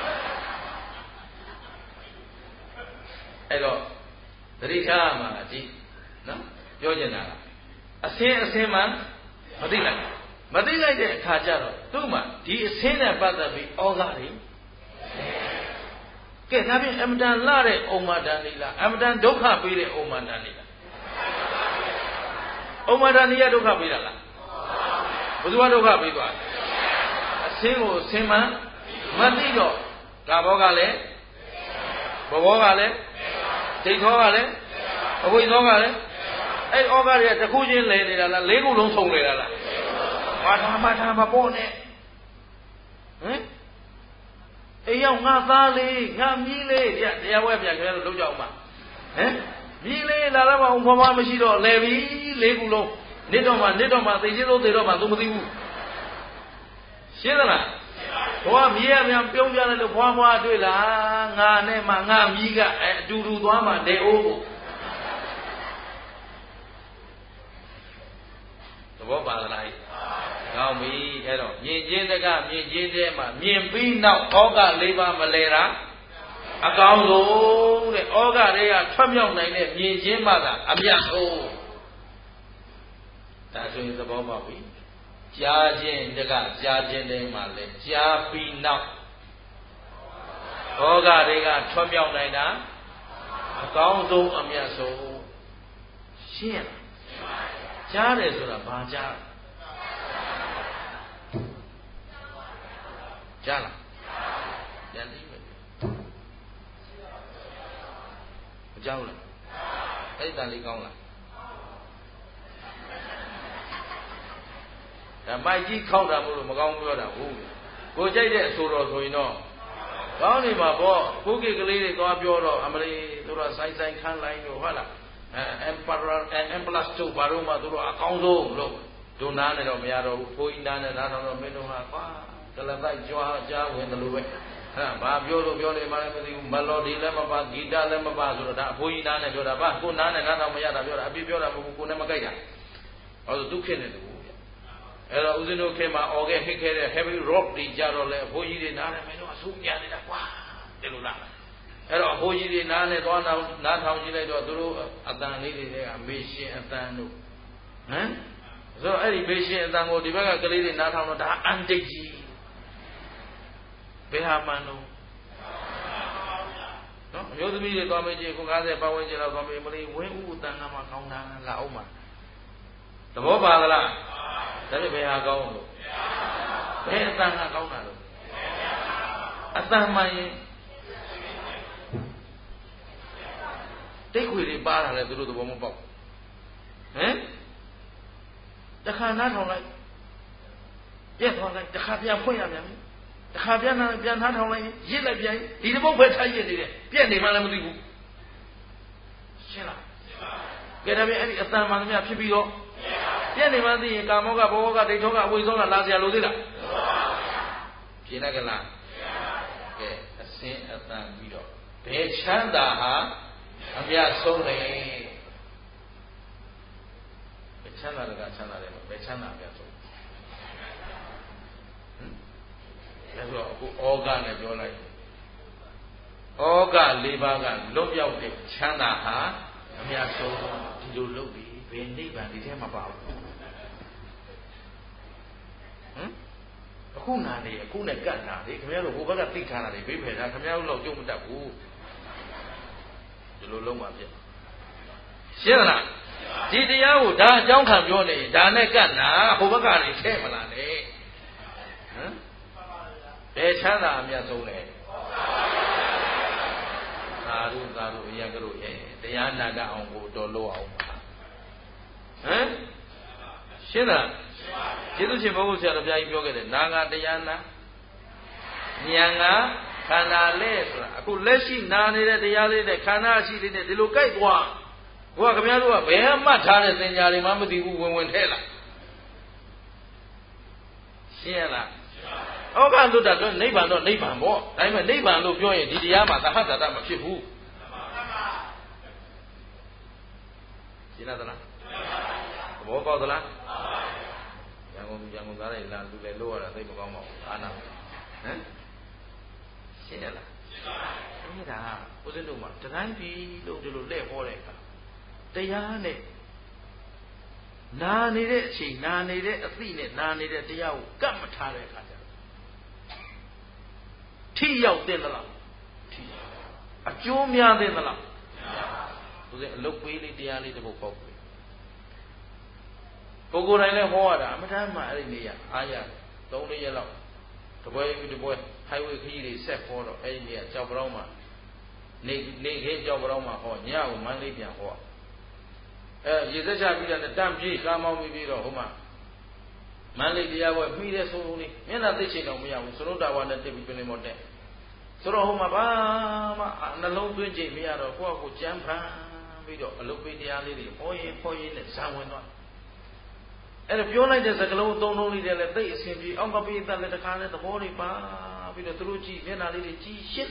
အဲ့တော့သတိထားမှာအကြည့်နော်ပြောချင်တာကအစင်းမှမသိလိုက်တဲ့အခါကျတော့သူ့မှာဒီအစင်းနဲ့ပတ်သက်ပြီးဩဃတွေကဲဒါဖြင့်အမတန်လှတဲ့ဩမာဒန်လေးလားအမတန်ဒုက္ခပေးတဲ့ဩမာဒန်လေးလားဩမာဒန်လေးရဒုက္ခပေးတာလားဘယ်သူကဒုက္ခပေးသွားလဲအစင်းကိုအစင်းမှမသိတော့ဒါဘောကလည်းဘောကလည်းဒိဋ္ဌောကလည်းအဝိဇ္ဇောကလည်းအဲ့ဩဃတွေကတစ်ခုချင်းလဲနေတာလားလေးခုလုံးထုံနေတာလားဘာသာမပေါ်နဲ့ဟင်အေးရောက်ငါသားလေးငါမြည်လေးတရားဝဲပြန်ခဲလို့လုပ်ကြအောင်ပါဟင်မြည်လေးလာတော့အောင်ဖွားမရှိတော့လဲပြီလေးခုလုံးနစ်တော့မှသိချင်းလို့သိတော့မှ तू မသိဘူးရှင်းသလားဘဝမြည်ရပြန်ပြုံးပြတယ်လို့ဖွားတွေ့လားငါနဲ့မှငါမြည်ကအတူတူသွားမှဒေအိုးကိုသဘောပါသလားကောင်းပြီအဲ့တော့မြင်ချင်းတကမြင်ချင်းတဲ့မှာမြင်ပြီးနောက်ဩဃ၄ပါးမလဲတာအကောင်းဆုံးတဲ့ဩဃတွေကထွက်မြောက်နိုင်တဲ့မြင်ချင်းမှသာအမြတ်ဆုံးဒါဆိုရင်သဘောပေါက်ပြီကြားခြင်းတကကြားခြင်းတဲ့မှာလဲကြားပြီးနောက်ဩဃတွေကထွက်မြောက်နိုင်တာအကောင်းဆုံးအမြတ်ဆုံးရှင်းကြားတယ်ဆိုတာဘာကြားကြားလားပြန်သိမယ်မကြောက်လားအဲ့ဒါလေးကောင်းလားဒါမိုက်ကြီးခောက်တာမို့လို့မကောင်းပြောတာဟုတ်ကိုကြိုက်တဲ့အဆိုတော်ဆိုရင်တော့ကောင်းနေမှာပေါ့ကိုကိကလေးတွေသွားပြောတော့အမလေးသူတို့ဆိုင်ခန်းလိုက်လို့ဟုတ်လားEmperorတို့ဘာလို့မှသူတို့အကောင်းဆုံးလို့ဒုနာနဲ့တော့မရတော့ဘူးဖိုးကြီးနာနဲ့နားတော့မင်းတို့ဟာကွာကလပိုက်ကြွားကြားဝင်တယ်လို့ပဲဘာပြောလို့ပြောနေမှလည်းမသိဘူးမလော်ဒီလည်းမပါဂီတလည်းမပါဆိုတော့ဒါအဖိုးကြီးနာနဲ့ပြောတာပါကိုနာနဲ့နားတော့မရတာပြောတာအပြစ်ပြောတာမဟုတ်ဘူးကိုနဲ့မကြိုက်တာဟောသူဖြစ်နေတယ်ဘူးအဲ့တော့ဦးဇင်းတို့ခင်မှာအော်ခဲ့ဟစ်ခဲ့တဲ့ heavy rock တွေကြတော့လေအဖိုးကြီးတွေနားတယ်မင်းတို့အဆူညံနေတာကွာတယ်လို့လားအဲ့တော့အဖိုးကြီးတွေနားနဲ့သွားနားထောင်ကြည့်လိုက်တော့သူတို့အတန်လေးတွေကမေရှင်အတန်တို့ဟမ်ဆိုတော့အဲ့ဒီမေရှင်အတန်ကိုဒီဘက်ကကလေးတွေနားထောင်တော့ဒါအန်တိတ်ကြီးဘယ်ဟာမှန်လို့နော်အမျိုးသမီးတွေသွားမေးကြည့်ခု90ပတ်ဝန်းကျင်လောက်သွားမေးမလေးဝင်းဦးအတန်ကမှကောင်းတာလာအောင်ပါသဘောပါသလားဒါပေမဲ့ဘယ်ဟာကောင်းလို့ဘယ်အတန်ကကောင်းတာလို့အတန်မှန်ရင်တိတ်ခွေတွေပါတာလေသူတို့သဘောမပေါက်ဟမ်တခါနားထောင်လိုက်ပြက်သွားလိုက်တခါပြန်ဖွင့်ရပြန်ပြီတခါပြန်နားထောင်လိုက်ရစ်လိုက်ပြန်ဒီတပုတ်ပဲထားရစ်နေတယ်ပြက်နေမှလည်းမသိဘူးရှင်းလားကဲဒါပြန်အဲ့ဒီအတန်မှန်သမျှဖြစ်ပြီးတော့ပြက်နေမှသိရင်ကာမောကဘောကဒိဋ္ဌောကအဝိဇ္ဇောကလာစရာလိုသေးလားဖြေလိုက်ကြလားကဲအစင်းအတန်ပြီးတော့ဘယ်ချမ်းသာဟာအမြတ်ဆုံးလေချချမ်းသာတယ်ကချမ်းသာတယ်ဘယ်ချမ်းသာပြဆိုဒါဆိုအခုဩဃနဲ့ပြောလိုက်ဩဃ၄ပါးကလွတ်ပြောက်တဲ့ချမ်းသာဟာအများဆုံးဒီလိုလုပ်ပြီးဘယ်နိဗ္ဗာန်ဒီထဲမှာပါဘူးအခုနာနေအခုနဲ့ကတ်နာလေခင်ဗျားတို့ဟိုဘက်ကသိထားတာတွေဘေးဖယ်တာခင်ဗျားတို့တော့ကြုံမတတ်ဘူးဒီလိုလုံးမှပြရှင်းလားဒီတရားကိုဒါအကြောင်းခံပြောနေဒါနဲ့ကတ်နာဟိုဘက်ကနေထဲမလာနဲ့ဘယ်ချမ်းသာအမြတ်ဆုံးလဲသာဓုသာဓုအရင်ကလို့ရဲ့တရားနာတတ်အောင်ကိုတော်လို့အောင်ပါရှင်းလားကျေးဇူးရှင်ဘုရားဆရာတော်ဘုရားကြီးပြောခဲ့တယ်နာငါတရားနာဉာဏ်ကခန္ဓာလဲဆိုတာအခုလက်ရှိနာနေတဲ့တရားလေးနဲ့ခန္ဓာရှိလေးနဲ့ဒီလိုကြိုက်သွားဘုရားခင်ဗျားတို့ကဘယ်မှတ်ထားတဲ့သင်္ညာတွေမှမသိဘူးဝင်ထဲလာရှင်းရလားဩဃလွတ်တာတော့နိဗ္ဗာန်တော့နိဗ္ဗာန်ပေါ့ဒါပေမဲ့နိဗ္ဗာန်လို့ပြောရင်ဒီတရားမှာသဟတတမဖြစ်ဘူးရှင်းလားသလားသဘောပေါက်သလားရန်ကုန်သားတွေလာလူလေလို့ရတာသိမကောင်းပါဘူးအာနာရှင်းရလားအဲ့ဒါဦးဇင်းတို့မှာတတိုင်းပြီလို့ဒီလိုလက်ဟောတဲ့အခါတရားနဲ့နာနေတဲ့အချိန်နာနေတဲ့အသိနဲ့နာနေတဲ့တရားကိုကတ်မထားတဲ့အခါကျတော့ထိရောက်တဲ့လားထိအကျိုးများတဲ့လားဦးဇင်းအလုတ်ပေးလေးတရားလေးတစ်ပုဒ်ပေါ့ကိုယ်တိုင်းလည်းဟောရတာအမှန်တမ်းမှအဲ့ဒီနေရအားရ3-4ရက်လောက်တပွဲတပွဲ highway ခရီးတွေဆက်ဟောတော့အဲ့ဒီနေရကြောက်ပြောင်းမှာနေခင်းကြောက်ပြောင်းမှာဟောညကိုမန်းလေးပြန်ဟောရေစက်ချပြီးတဲ့တန့်ပြေးကားမောင်းပြီးတော့ဟိုမှာမန်းလေးတရားပွဲပြီးတဲ့ဆုံးလေးမျက်နှာသိချိန်တော့မရဘူးစရုပ်တာဝါနဲ့တက်ပြီးပြင်းနေမော်တက်ဆိုတော့ဟိုမှာဘာမှနှလုံးသွင်းချိန်မရတော့ကိုယ့်အကိုကြမ်းဖမ်းပြီးတော့အလုပ်ပေးတရားလေးတွေဟောရင်နဲ့ဇံဝင်သွားအဲ့ဒါပြောလိုက်တဲ့စကားလုံးသုံးလုံးလေးတွေလည်းသိအဆင်ပြေအောင်ကပိသက်လည်းတခါနဲ့သဘောတွေပါပြီးတော့သူတို့ကြည့်မျက်နှာလေးတွေကြည်ရှင်း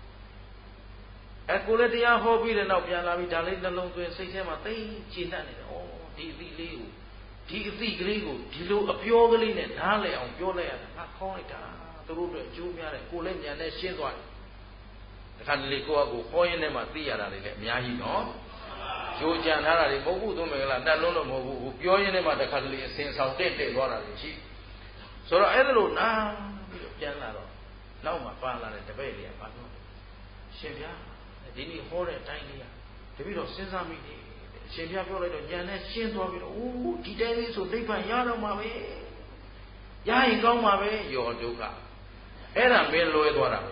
ကိုလည်းတရားဟောပြီးတဲ့နောက်ပြန်လာပြီးဒါလေးနှလုံးသွင်းစိတ်ထဲမှာသိကြည်တတ်နေတယ်။ဒီအသည့်လေးကိုဒီအသည့်ကလေးကိုဒီလိုအပြောကလေးနဲ့နားလည်အောင်ပြောလိုက်ရတာငါခေါင်းလိုက်တာသူတို့အတွက်အကျိုးများတယ်ကိုလည်းဉာဏ်နဲ့ရှင်းသွားတယ်။တခါတလေကိုယ့်အကိုဟောရင်းနဲ့မှသိရတာတွေလည်းအများကြီးနော်။ကြိုးကြံထားတာတွေမဟုတ်ဘူးသုံးမယ်ကလားတက်လုံးလို့မဟုတ်ဘူးပြောရင်းနဲ့မှတခါတလေအစင်ဆောင်တက်သွားတာတွေရှိ။ဆိုတော့အဲ့ဒါလို့နားပြီးတော့ပြန်လာတော့နောက်မှပါလာတဲ့တပည့်တွေကဘာပြောရှင်ဗျာဒီနေ့ဟောတဲ့အတိုင်းလေးတပည့်တော်စဉ်းစားမိတယ်အရှင်ပြပြောလိုက်တော့ဉာဏ်နဲ့ရှင်းသွားပြီးတော့အိုးဒီတိုင်းလေးဆိုနိဗ္ဗာန်ရတော့မှာပဲရရင်ကောင်းမှာပဲယောဒုက္ခအဲ့ဒါမင်းလွဲသွားတာပဲ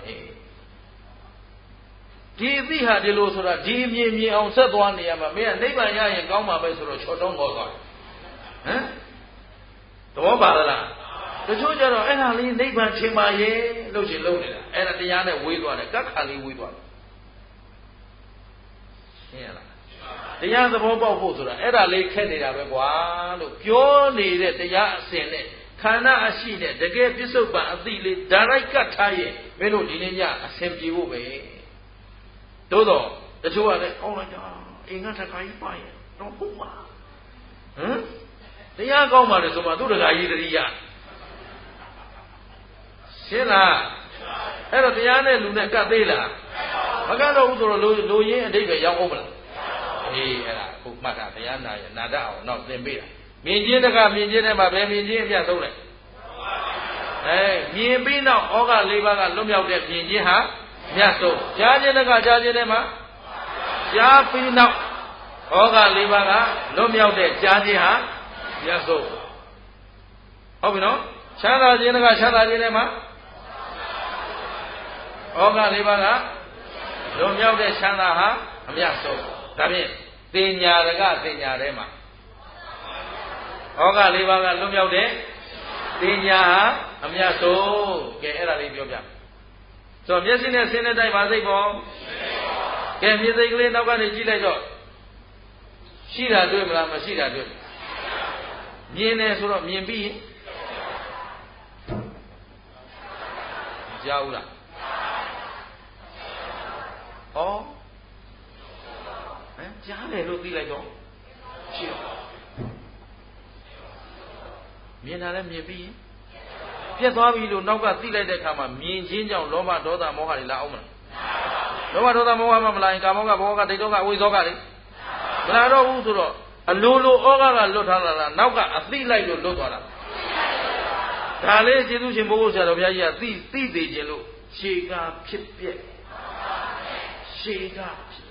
ဒီအသိဟာဒီလိုဆိုတာဒီအမြင်မြင်အောင်ဆက်သွားနေရမှာမင်းကနိဗ္ဗာန်ရရင်ကောင်းမှာပဲဆိုတော့ချော်တုံးပေါ်သွားတယ်သဘောပါလားတချို့ကျတော့အဲ့ဒါလေးနိဗ္ဗာန်ထင်ပါရဲ့လို့ရှင်လုံးနေတာအဲ့ဒါတရားနဲ့ဝေးသွားတယ်ကတ်ခါလေးဝေးသွားတယ်ရှင်းရလားတရားသဘောပေါက်ဖို့ဆိုတာအဲ့ဒါလေးခက်နေတာပဲကွာလို့ပြောနေတဲ့တရားအစဉ်နဲ့ခန္ဓာအရှိနဲ့တကယ်ပြစ္ဆုတ်ပံအသိလေးဒါရိုက်ကတ်ထားရင်မင်းတို့ဒီနေ့ညအစဉ်ပြေဖို့ပဲသို့တော့တချို့ကလည်းအောင်းလိုက်တာအိမ်ကတခါကြီးပါရဲ့တော့ဟုတ်ပါတရားကောင်းပါလေဆိုမှသူ့တခါကြီးတရိယာရှင်းလားအဲ့တော့တရားနဲ့လူနဲ့ကတ်သေးလားမကတော့ဘူးဆိုတော့လူရင်းအဓိပ္ပာယ်ရောက်အောင်မလားအေးအဲ့ဒါခုမှတ်တာတရားနာရနာတတ်အောင်နောက်သင်ပေးတာမြင်ချင်းတကမြင်ချင်းထဲမှာဘယ်မြင်ချင်းအပြတ်ဆုံးလဲမြင်ပြီးနောက်ဩဃ၄ပါးကလွတ်မြောက်တဲ့မြင်ချင်းဟာမြတ်ဆုံးကြားချင်းတကကြားချင်းထဲမှာကြားပြီးနောက်ဩဃ၄ပါးကလွတ်မြောက်တဲ့ကြားချင်းဟာမြတ်ဆုံးဟုတ်ပြီနော်ချမ်းသာခြင်းတကချမ်းသာခြင်းထဲမှာဩဃ၄ပါးကလွန်မြောက်တဲ့ချမ်းသာဟာအမြတ်ဆုံးဒါဖြင့်တင်ညာတကတင်ညာထဲမှာဩဃ၄ပါးကလွန်မြောက်တဲ့တင်ညာဟာအမြတ်ဆုံးကဲအဲ့ဒါလေးပြောပြဆိုတော့မျက်စိနဲ့ဆင်းတဲ့တိုက်ပါစိတ်ပေါ်ကဲမျက်စိကလေးနောက်ကနေကြည့်လိုက်တော့ရှိတာတွေ့မလားမရှိတာတွေ့မြင်တယ်ဆိုတော့မြင်ပြီးကြားဘူးလားဩကြားတယ်လို့သိလိုက်တော့ရှိတော့မြင်တာလည်းမြင်ပြီးရင်ပြတ်သွားပြီလို့နောက်ကသိလိုက်တဲ့အခါမှာမြင်ချင်းကြောင့်လောဘဒေါသမောဟတွေလာအောင်မလားလောဘဒေါသမောဟမှမလာရင်ကာမောကဘောကဒိဋ္ဌောကအဝိဇ္ဇောကလေမလာတော့ဘူးဆိုတော့အလိုလိုဩဃကလွတ်ထားတာလားနောက်ကအသိလိုက်လို့လွတ်သွားတာဒါလေးကျေးဇူးရှင်ဘုရားဆရာတော်ဘုရားကြီးကသိသေးခြင်းလို့ရှေကဖြစ်ပြက်ရှေက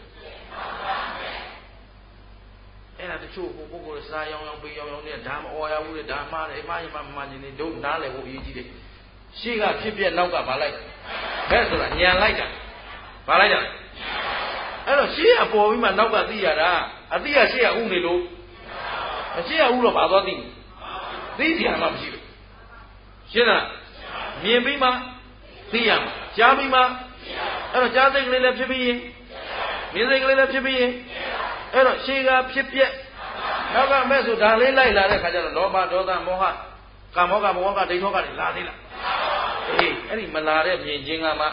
အဲ့ဒါတချို့ပုဂ္ဂိုလ်စားရောင်းပေးရောင်းနဲ့ဒါမအော်ရဘူးလေဒါမှားတယ်အမှားရင်မှချင်းနေတို့နားလည်ဖို့အရေးကြီးတယ်ရှေ့ကဖြစ်ပြက်နောက်ကဘာလိုက်ဘယ်ဆိုတာညံလိုက်တာဘာလိုက်တာအဲ့တော့ရှေ့ကပေါ်ပြီးမှနောက်ကသိရတာအသိရရှေ့ကဥနေလို့အရှေ့ကဥတော့ဘာသွားသိစရာမှမရှိဘူးရှင်းလားမြင်ပြီးမှသိရမှာကြားပြီးမှအဲ့တော့ကြားစိတ်ကလေးလည်းဖြစ်ပြီးရင်မြင်စိတ်ကလေးလည်းဖြစ်ပြီးရင်အဲ့တော့ရှေ့ကဖြစ်ပြက်နောက်ကမဲ့ဆိုဒါလေးလိုက်လာတဲ့ခါကျတော့လောဘဒေါသမောဟကာမောကဘောကဒိဋ္ဌောကတွေလာသေးလားအေးအဲ့ဒီမလာတဲ့မြင်ခြင်းကမှ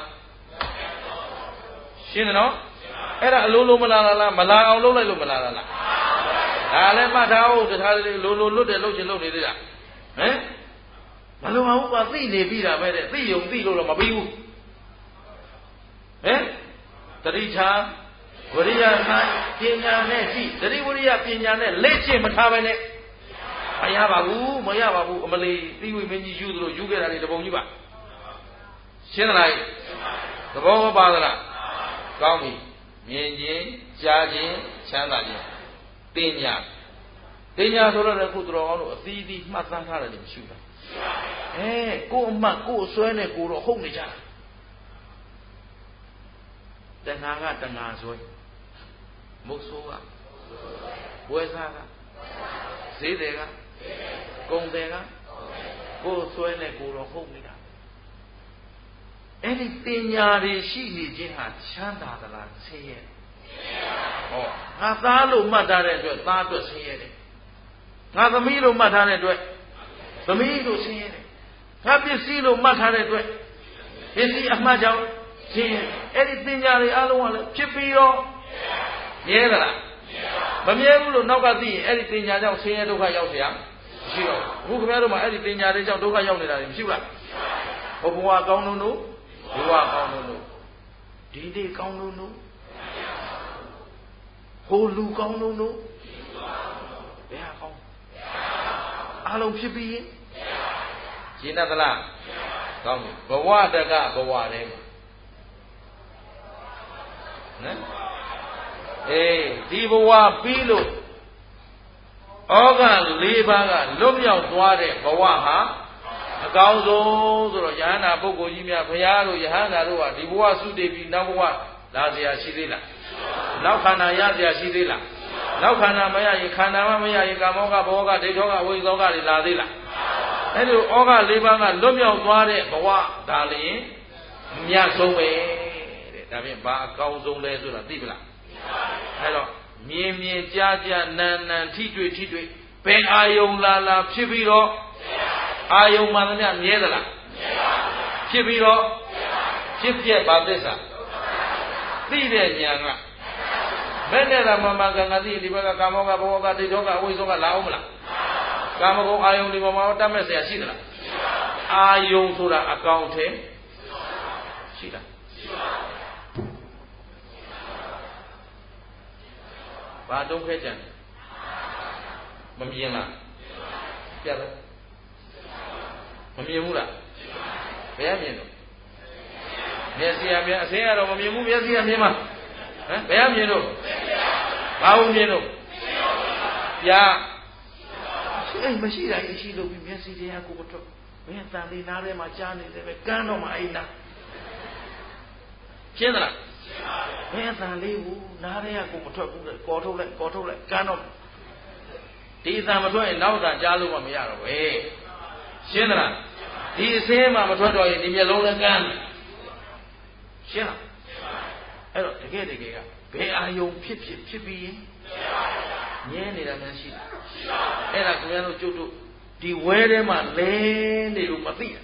ရှင်းတယ်နော်အဲ့ဒါအလိုလိုမလာလားမလာအောင်လုပ်လိုက်လို့မလာလားဒါလည်းမှတ်ထားဖို့တခါတလေလိုလွတ်တယ်လုပ်ချင်လုပ်နေသေးတာဟမ်မလိုပါဘူးကွာသိနေပြီတာပဲတဲ့သိယုံသိလို့တော့မပြီးဘူးဟမ်တတိချာဝရိယနဲ့ပညာနဲ့ရှိတတိဝရိယပညာနဲ့လက်ကျင့်မထားပဲနဲ့မရပါဘူးအမလီသီဝိမင်းကြီးယူသလိုယူခဲ့တာတွေတပုံကြီးပါရှင်းသလားသဘောပါသလားကောင်းပြီမြင်ခြင်းကြားခြင်းချမ်းသာခြင်းတင်ညာဆိုတော့လည်းခုတော်ကောင်းလို့အသီးသီးမှတ်သားထားတယ်မရှိဘူးကိုအမှတ်ကိုအစွဲနဲ့ကိုတော့ဟုတ်နေကြတာတဏှာကတဏှာစွဲမုတ်ဆိုးကဝဲစားကဈေးတယ်ကကုံတယ်ကကိုစွဲနဲ့ကိုတော့ဟုတ်နေတာအဲ့ဒီတင်ညာတွေရှိနေခြင်းဟာချမ်းသာသလားဆင်းရဲဟောငါသားလို့မှတ်ထားတဲ့အတွက်သားအတွက်ဆင်းရဲတယ်ငါသမီးလို့မှတ်ထားတဲ့အတွက်သမီးလို့ဆင်းရဲတယ်ငါပစ္စည်းလို့မှတ်ထားတဲ့အတွက်ပစ္စည်းအမှတ်ကြောင့်ဆင်းရဲအဲ့ဒီတင်ညာတွေအလုံးကလည်းဖြစ်ပြီးတော့မြဲသလားမမြဲဘူးလို့နောက်ကသိရင်အဲ့ဒီတင်ညာကြောင့်ဆင်းရဲဒုက္ခရောက်เสียမရှိတော့ဘူးခင်ဗျားတို့မှာအဲ့ဒီတင်ညာတွေကြောင့်ဒုက္ခရောက်နေတာမရှိဘူးလားဘဝကောင်းလို့ဘဝကောင်းလို့ဒီနေ့ကောင်းလို့ဟိုလူကောင်းလို့ဘယ်ဟာကောင်းအလုံးဖြစ်ပြီးရင်ရှင်းသလားကောင်းပြီဘဝတကဘဝထဲမှာနော်အေးဒီဘဝပြီးလို့ဩဃ၄ပါးကလွတ်မြောက်သွားတဲ့ဘဝဟာအကောင်းဆုံးဆိုတော့ယဟန္တာပုဂ္ဂိုလ်ကြီးများဘုရားတို့ယဟန္တာတို့ကဒီဘဝစုတည်ပြီးနောက်ဘဝလာเสียရှိသေးလားနောက်ခန္ဓာရเสียရှိသေးလားနောက်ခန္ဓာမရရင်ခန္ဓာမရရင်ကာမောကဘောကဒိဋ္ဌောကဝိဇ္ဇောကတွေလာသေးလားအဲ့ဒီဩဃ၄ပါးကလွတ်မြောက်သွားတဲ့ဘဝဒါလျင်မြတ်ဆုံးပဲတဲ့ဒါဖြင့်ဘာအကောင်းဆုံးလဲဆိုတာသိပလားအဲ့တော့မြင်ကြားနံထိတွေ့ဘယ်အာယုံလာဖြစ်ပြီးတော့အာယုံမှန်သမျှမြဲသလားဖြစ်ပြီးတော့ဖြစ်ပြက်ပါသစ္စာသိတဲ့ဉာဏ်ကဘယ်နဲ့မှမကံကသိဒီဘက်ကကာမောကဘောကဒိဋ္ဌောကအဝိဇ္ဇောကလာအောင်မလားကာမဂုဏ်အာယုံဒီပေါ်မှာတတ်မဲ့เสียရှိသလားအာယုံဆိုတာအကောင်ထဲရှိတာဘာတုံးခဲကြံမမြင်လားပြတ်လားမမြင်ဘူးလားဘယ်မြင်တော့မျက်စိကမြင်အစင်းကတော့မမြင်ဘူးမျက်စိကမြင်မှာဟမ်ဘယ်မြင်တော့ဘာလို့မြင်တော့ပြအဲ့မရှိတာကြီးရှိလို့ပြီးမျက်စိတရားကိုမထွက်ဘယ်တန်လေးနားထဲမှာကြားနေတယ်ပဲကန်းတော့မှအိနာရှင်းသလားဘယ်တန်လေးဘူးနားထဲကကိုမထွက်ဘူးကော်ထုတ်လိုက်ကန်းတော့ဒီတန်မထွက်ရင်နောက်တန်ကြားလို့မှမရတော့ပဲရှင်းသလားဒီအစင်းမှမထွက်တော့ရင်ဒီမျက်လုံးလည်းကန်းရှင်းလားအဲ့တော့တကယ်ကဘယ်အာယုံဖြစ်ပြီးရင်မြဲနေတာများရှိတယ်အဲ့ဒါကိုရတို့ကျုပ်တို့ဒီဝဲထဲမှာလဲနေလို့မသိဘူး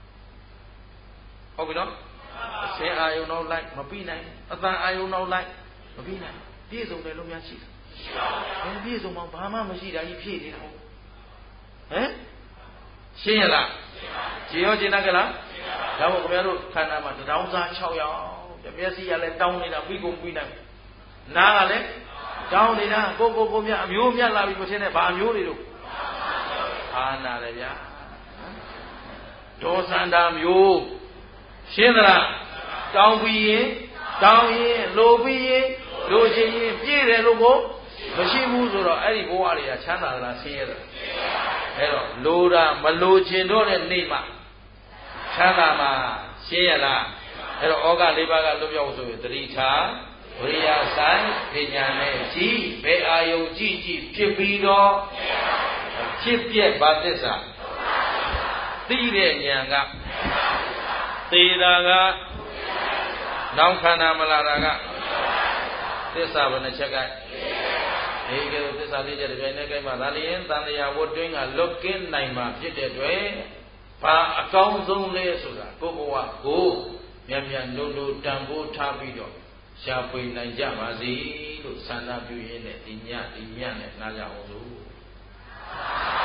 ဟုတ်ပြီနော်အစင်းအာယုံတော့လိုက်မပြီးနိုင်အတန်အာယုံတော့လိုက်မပြီးနိုင်ပြည့်စုံတယ်လို့များရှိတယ်ဘယ်ပြည့်စုံမှဘာမှမရှိတာကြီးဖြည့်နေတာဟုတ်ဟမ်ရှင်းရလားရှင်းရောရှင်းတတ်ကြလားဒါမို့ခင်ဗျားတို့ခန္ဓာမှာတောင်းစား6ရောက်မျက်စိကလည်းတောင်းနေတာပြီးကုန်ပြီးနိုင်နားကလည်းတောင်းနေတာကိုမြတ်အမျိုးမြတ်လာပြီမထင်နဲ့ဘာအမျိုးတွေတို့အာနာလေဗျာဒေါသန္တာမျိုးရှင်းသလားတောင်းပြီးရင်လိုပြီးရင်လိုချင်ရင်ပြည့်တယ်လို့ကိုမရှိဘူးဆိုတော့အဲ့ဒီဘဝတွေကချမ်းသာသလားဆင်းရဲသလားအဲ့တော့လိုတာမလိုချင်တော့တဲ့နေ့မှချမ်းသာမှာရှင်းရလားအဲ့တော့ဩဃ၄ပါးကလွတ်မြောက်ဆိုရင်တတိထားဝိရိယဆိုင်ပညာနဲ့ကြည်ဘယ်အာယုံကြည်ဖြစ်ပြီးတော့ဖြစ်ပြက်ဘာသစ္စာသိတဲ့ဉာဏ်ကသေတာကနောင်ခန္ဓာမလာတာကသစ္စာဘယ်နှချက်ကဒီကဲသစ္စာလေးချက်တစ်ပြိုင်တည်းကြိုက်မှဒါလျင်တန်လျာဝတ်တွင်းကလွတ်ကင်းနိုင်မှာဖြစ်တဲ့အတွက်ဘာအကောင်းဆုံးလဲဆိုတာကိုယ့်ဘဝကိုမြတ်နုတန်ဖိုးထားပြီးတော့ရှားပွေနိုင်ကြပါစေလို့ဆန္ဒပြုရင်းနဲ့ဒီညနဲ့နားကြအောင်လို့